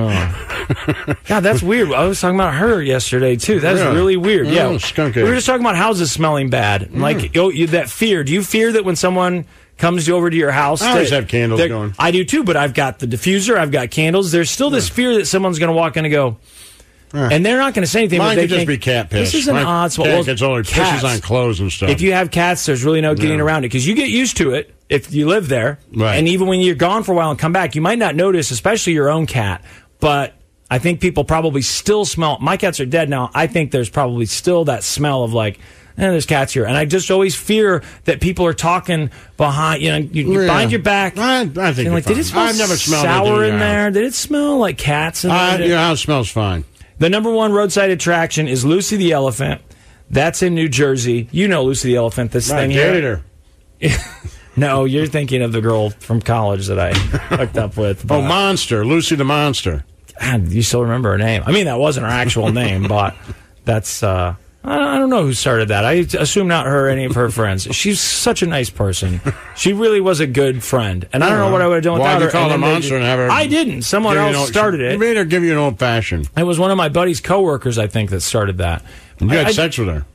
God, that's weird. I was talking about her yesterday, too. That's really weird. Oh, skunk ape. We were just talking about houses smelling bad. Like, that fear. Do you fear that when someone comes over to your house... I always have candles going. I do, too, but I've got the diffuser. I've got candles. There's still this fear that someone's going to walk in and go... And they're not going to say anything. Mine but they could just think, be cat piss. This is an odd smell. Cat gets only pisses on clothes and stuff. If you have cats, there's really no getting around it because you get used to it if you live there. Right. And even when you're gone for a while and come back, you might not notice, especially your own cat. But I think people probably still smell. My cats are dead now. I think there's probably still that smell of like, there's cats here. And I just always fear that people are talking behind, behind your back. I think like, did it smell I've never smelled sour in there? Did it smell like cats in there? Your house smells fine. The number 1 roadside attraction is Lucy the Elephant. That's in New Jersey. You know Lucy the Elephant, this thing here. I dated her. No, you're thinking of the girl from college that I hooked up with. Oh, Monster. Lucy the Monster. God, you still remember her name. I mean, that wasn't her actual name, but that's... I don't know who started that. I assume not her or any of her friends. She's such a nice person. She really was a good friend. And I don't know what I would have done without her. Why did you call her Monster and have her... I didn't. Someone else started it. You made her give you an old-fashioned. It was one of my buddy's coworkers, I think, that started that. And you had sex with her.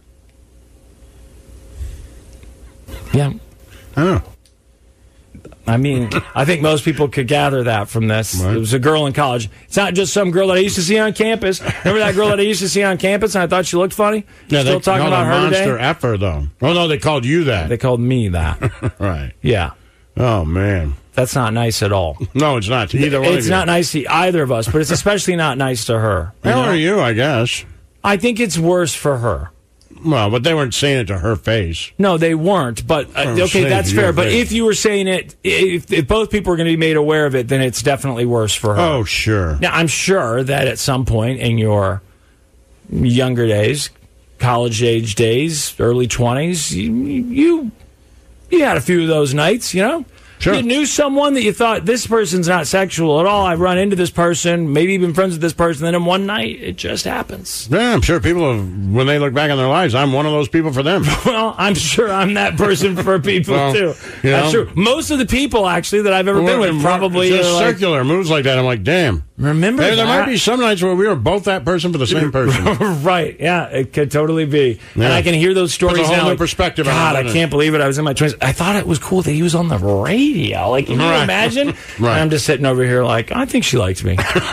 Yeah. I know. I mean, I think most people could gather that from this. Right. It was a girl in college. It's not just some girl that I used to see on campus. Remember that girl that I used to see on campus and I thought she looked funny? Yeah, still talking about her today? Monster effer, though. Oh, no, they called you that. They called me that. Right. Yeah. Oh, man. That's not nice at all. No, it's not to either one of you. It's not nice to either of us, but it's especially not nice to her. How are you, I guess? I think it's worse for her. Well, but they weren't saying it to her face. No, they weren't. But, okay, that's fair. But if you were saying it, if both people were going to be made aware of it, then it's definitely worse for her. Oh, sure. Now, I'm sure that at some point in your younger days, college-age days, early 20s, you had a few of those nights, you know? Sure. You knew someone that you thought, this person's not sexual at all. I've run into this person, maybe been friends with this person, then in one night, it just happens. Yeah, I'm sure people, when they look back on their lives, I'm one of those people for them. Well, I'm sure I'm that person for people, too. You know, that's true. Most of the people, actually, that I've ever been with probably... Just circular moves like that. I'm like, damn. Remember that? There might be some nights where we were both that person for the same person. Right, yeah, it could totally be. Yeah. And I can hear those stories Puts a whole now. new perspective God, on it. I can't believe it. I was in my 20s. I thought it was cool that he was on the radio. Like, can you imagine? Right. And I'm just sitting over here like, I think she likes me. It's the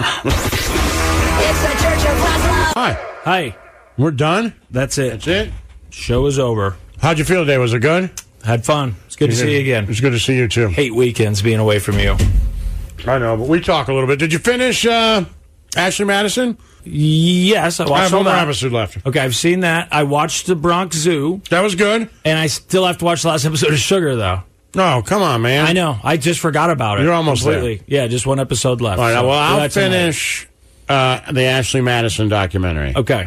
Church of Laszlo. Hi. We're done? That's it. That's it? Show is over. How'd you feel today? Was it good? Had fun. It's good to see you again. It's good to see you, too. Hate weekends being away from you. I know, but we talk a little bit. Did you finish Ashley Madison? Yes, I watched I have all one more that. episode left. Okay, I've seen that. I watched the Bronx Zoo. That was good. And I still have to watch the last episode of Sugar, though. No, come on, man. I know. I just forgot about it. You're almost completely. Yeah, just one episode left. All right, So well, I'll that's tonight. finish the Ashley Madison documentary. Okay.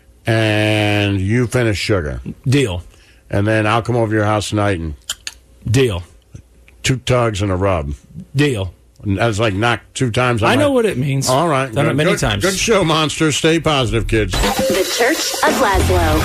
And you finish Sugar. Deal. And then I'll come over to your house tonight and... Deal. 2 tugs and a rub. Deal. And that's like knock 2 times. I know what it means. All right. Done it many times. Good show, monsters. Stay positive, kids. The Church of Laszlo.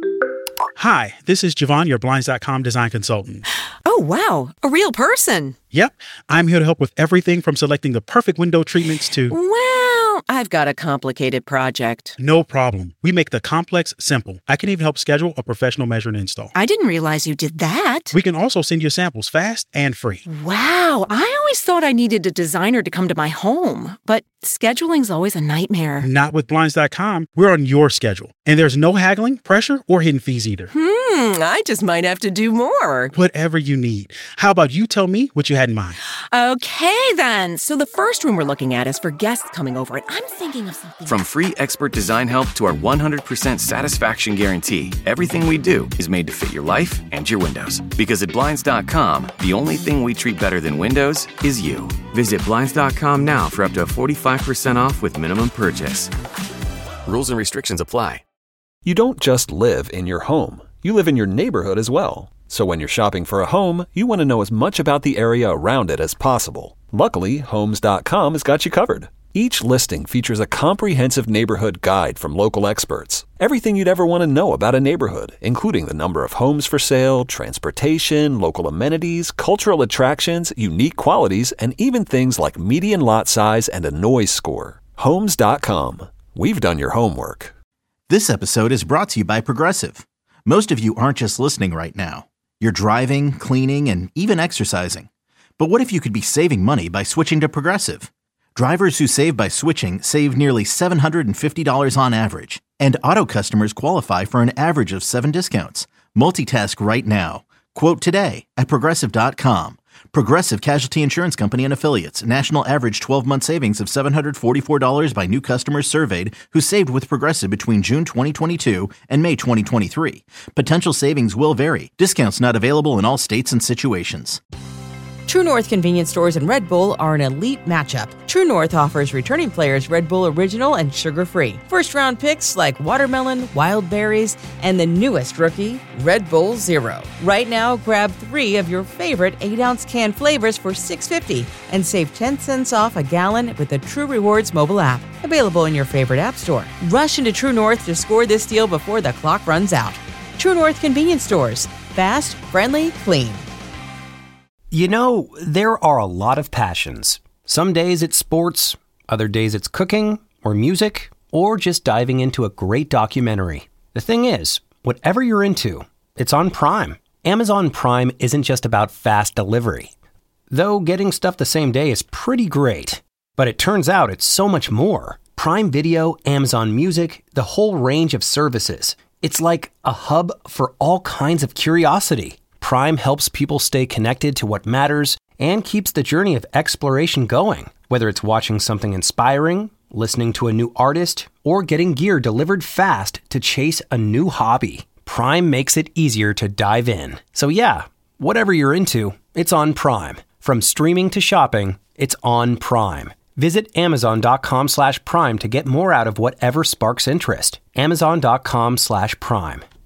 Hi, this is Javon, your Blinds.com design consultant. Oh, wow. A real person. Yep. I'm here to help with everything from selecting the perfect window treatments to... Well, I've got a complicated project. No problem. We make the complex simple. I can even help schedule a professional measure and install. I didn't realize you did that. We can also send you samples fast and free. Wow. I always thought I needed a designer to come to my home, but scheduling's always a nightmare. Not with Blinds.com. We're on your schedule. And there's no haggling, pressure, or hidden fees either. I just might have to do more. Whatever you need. How about you tell me what you had in mind? Okay, then. So the first room we're looking at is for guests coming over, and I'm thinking of something. From free expert design help to our 100% satisfaction guarantee, everything we do is made to fit your life and your windows. Because at Blinds.com, the only thing we treat better than windows is you. Visit Blinds.com now for up to 45% off with minimum purchase. Rules and restrictions apply. You don't just live in your home. You live in your neighborhood as well. So when you're shopping for a home, you want to know as much about the area around it as possible. Luckily, Homes.com has got you covered. Each listing features a comprehensive neighborhood guide from local experts. Everything you'd ever want to know about a neighborhood, including the number of homes for sale, transportation, local amenities, cultural attractions, unique qualities, and even things like median lot size and a noise score. Homes.com. We've done your homework. This episode is brought to you by Progressive. Most of you aren't just listening right now. You're driving, cleaning, and even exercising. But what if you could be saving money by switching to Progressive? Drivers who save by switching save nearly $750 on average. And auto customers qualify for an average of 7 discounts. Multitask right now. Quote today at Progressive.com. Progressive Casualty Insurance Company and Affiliates. National average 12-month savings of $744 by new customers surveyed who saved with Progressive between June 2022 and May 2023. Potential savings will vary. Discounts not available in all states and situations. True North convenience stores and Red Bull are an elite matchup. True North offers returning players Red Bull Original and sugar-free. First-round picks like watermelon, wild berries, and the newest rookie, Red Bull Zero. Right now, grab 3 of your favorite 8-ounce can flavors for $6.50 and save 10 cents off a gallon with the True Rewards mobile app. Available in your favorite app store. Rush into True North to score this deal before the clock runs out. True North convenience stores. Fast, friendly, clean. You know, there are a lot of passions. Some days it's sports, other days it's cooking, or music, or just diving into a great documentary. The thing is, whatever you're into, it's on Prime. Amazon Prime isn't just about fast delivery. Though getting stuff the same day is pretty great. But it turns out it's so much more. Prime Video, Amazon Music, the whole range of services. It's like a hub for all kinds of curiosity. Prime helps people stay connected to what matters and keeps the journey of exploration going. Whether it's watching something inspiring, listening to a new artist, or getting gear delivered fast to chase a new hobby, Prime makes it easier to dive in. So yeah, whatever you're into, it's on Prime. From streaming to shopping, it's on Prime. Visit Amazon.com/Prime to get more out of whatever sparks interest. Amazon.com/Prime.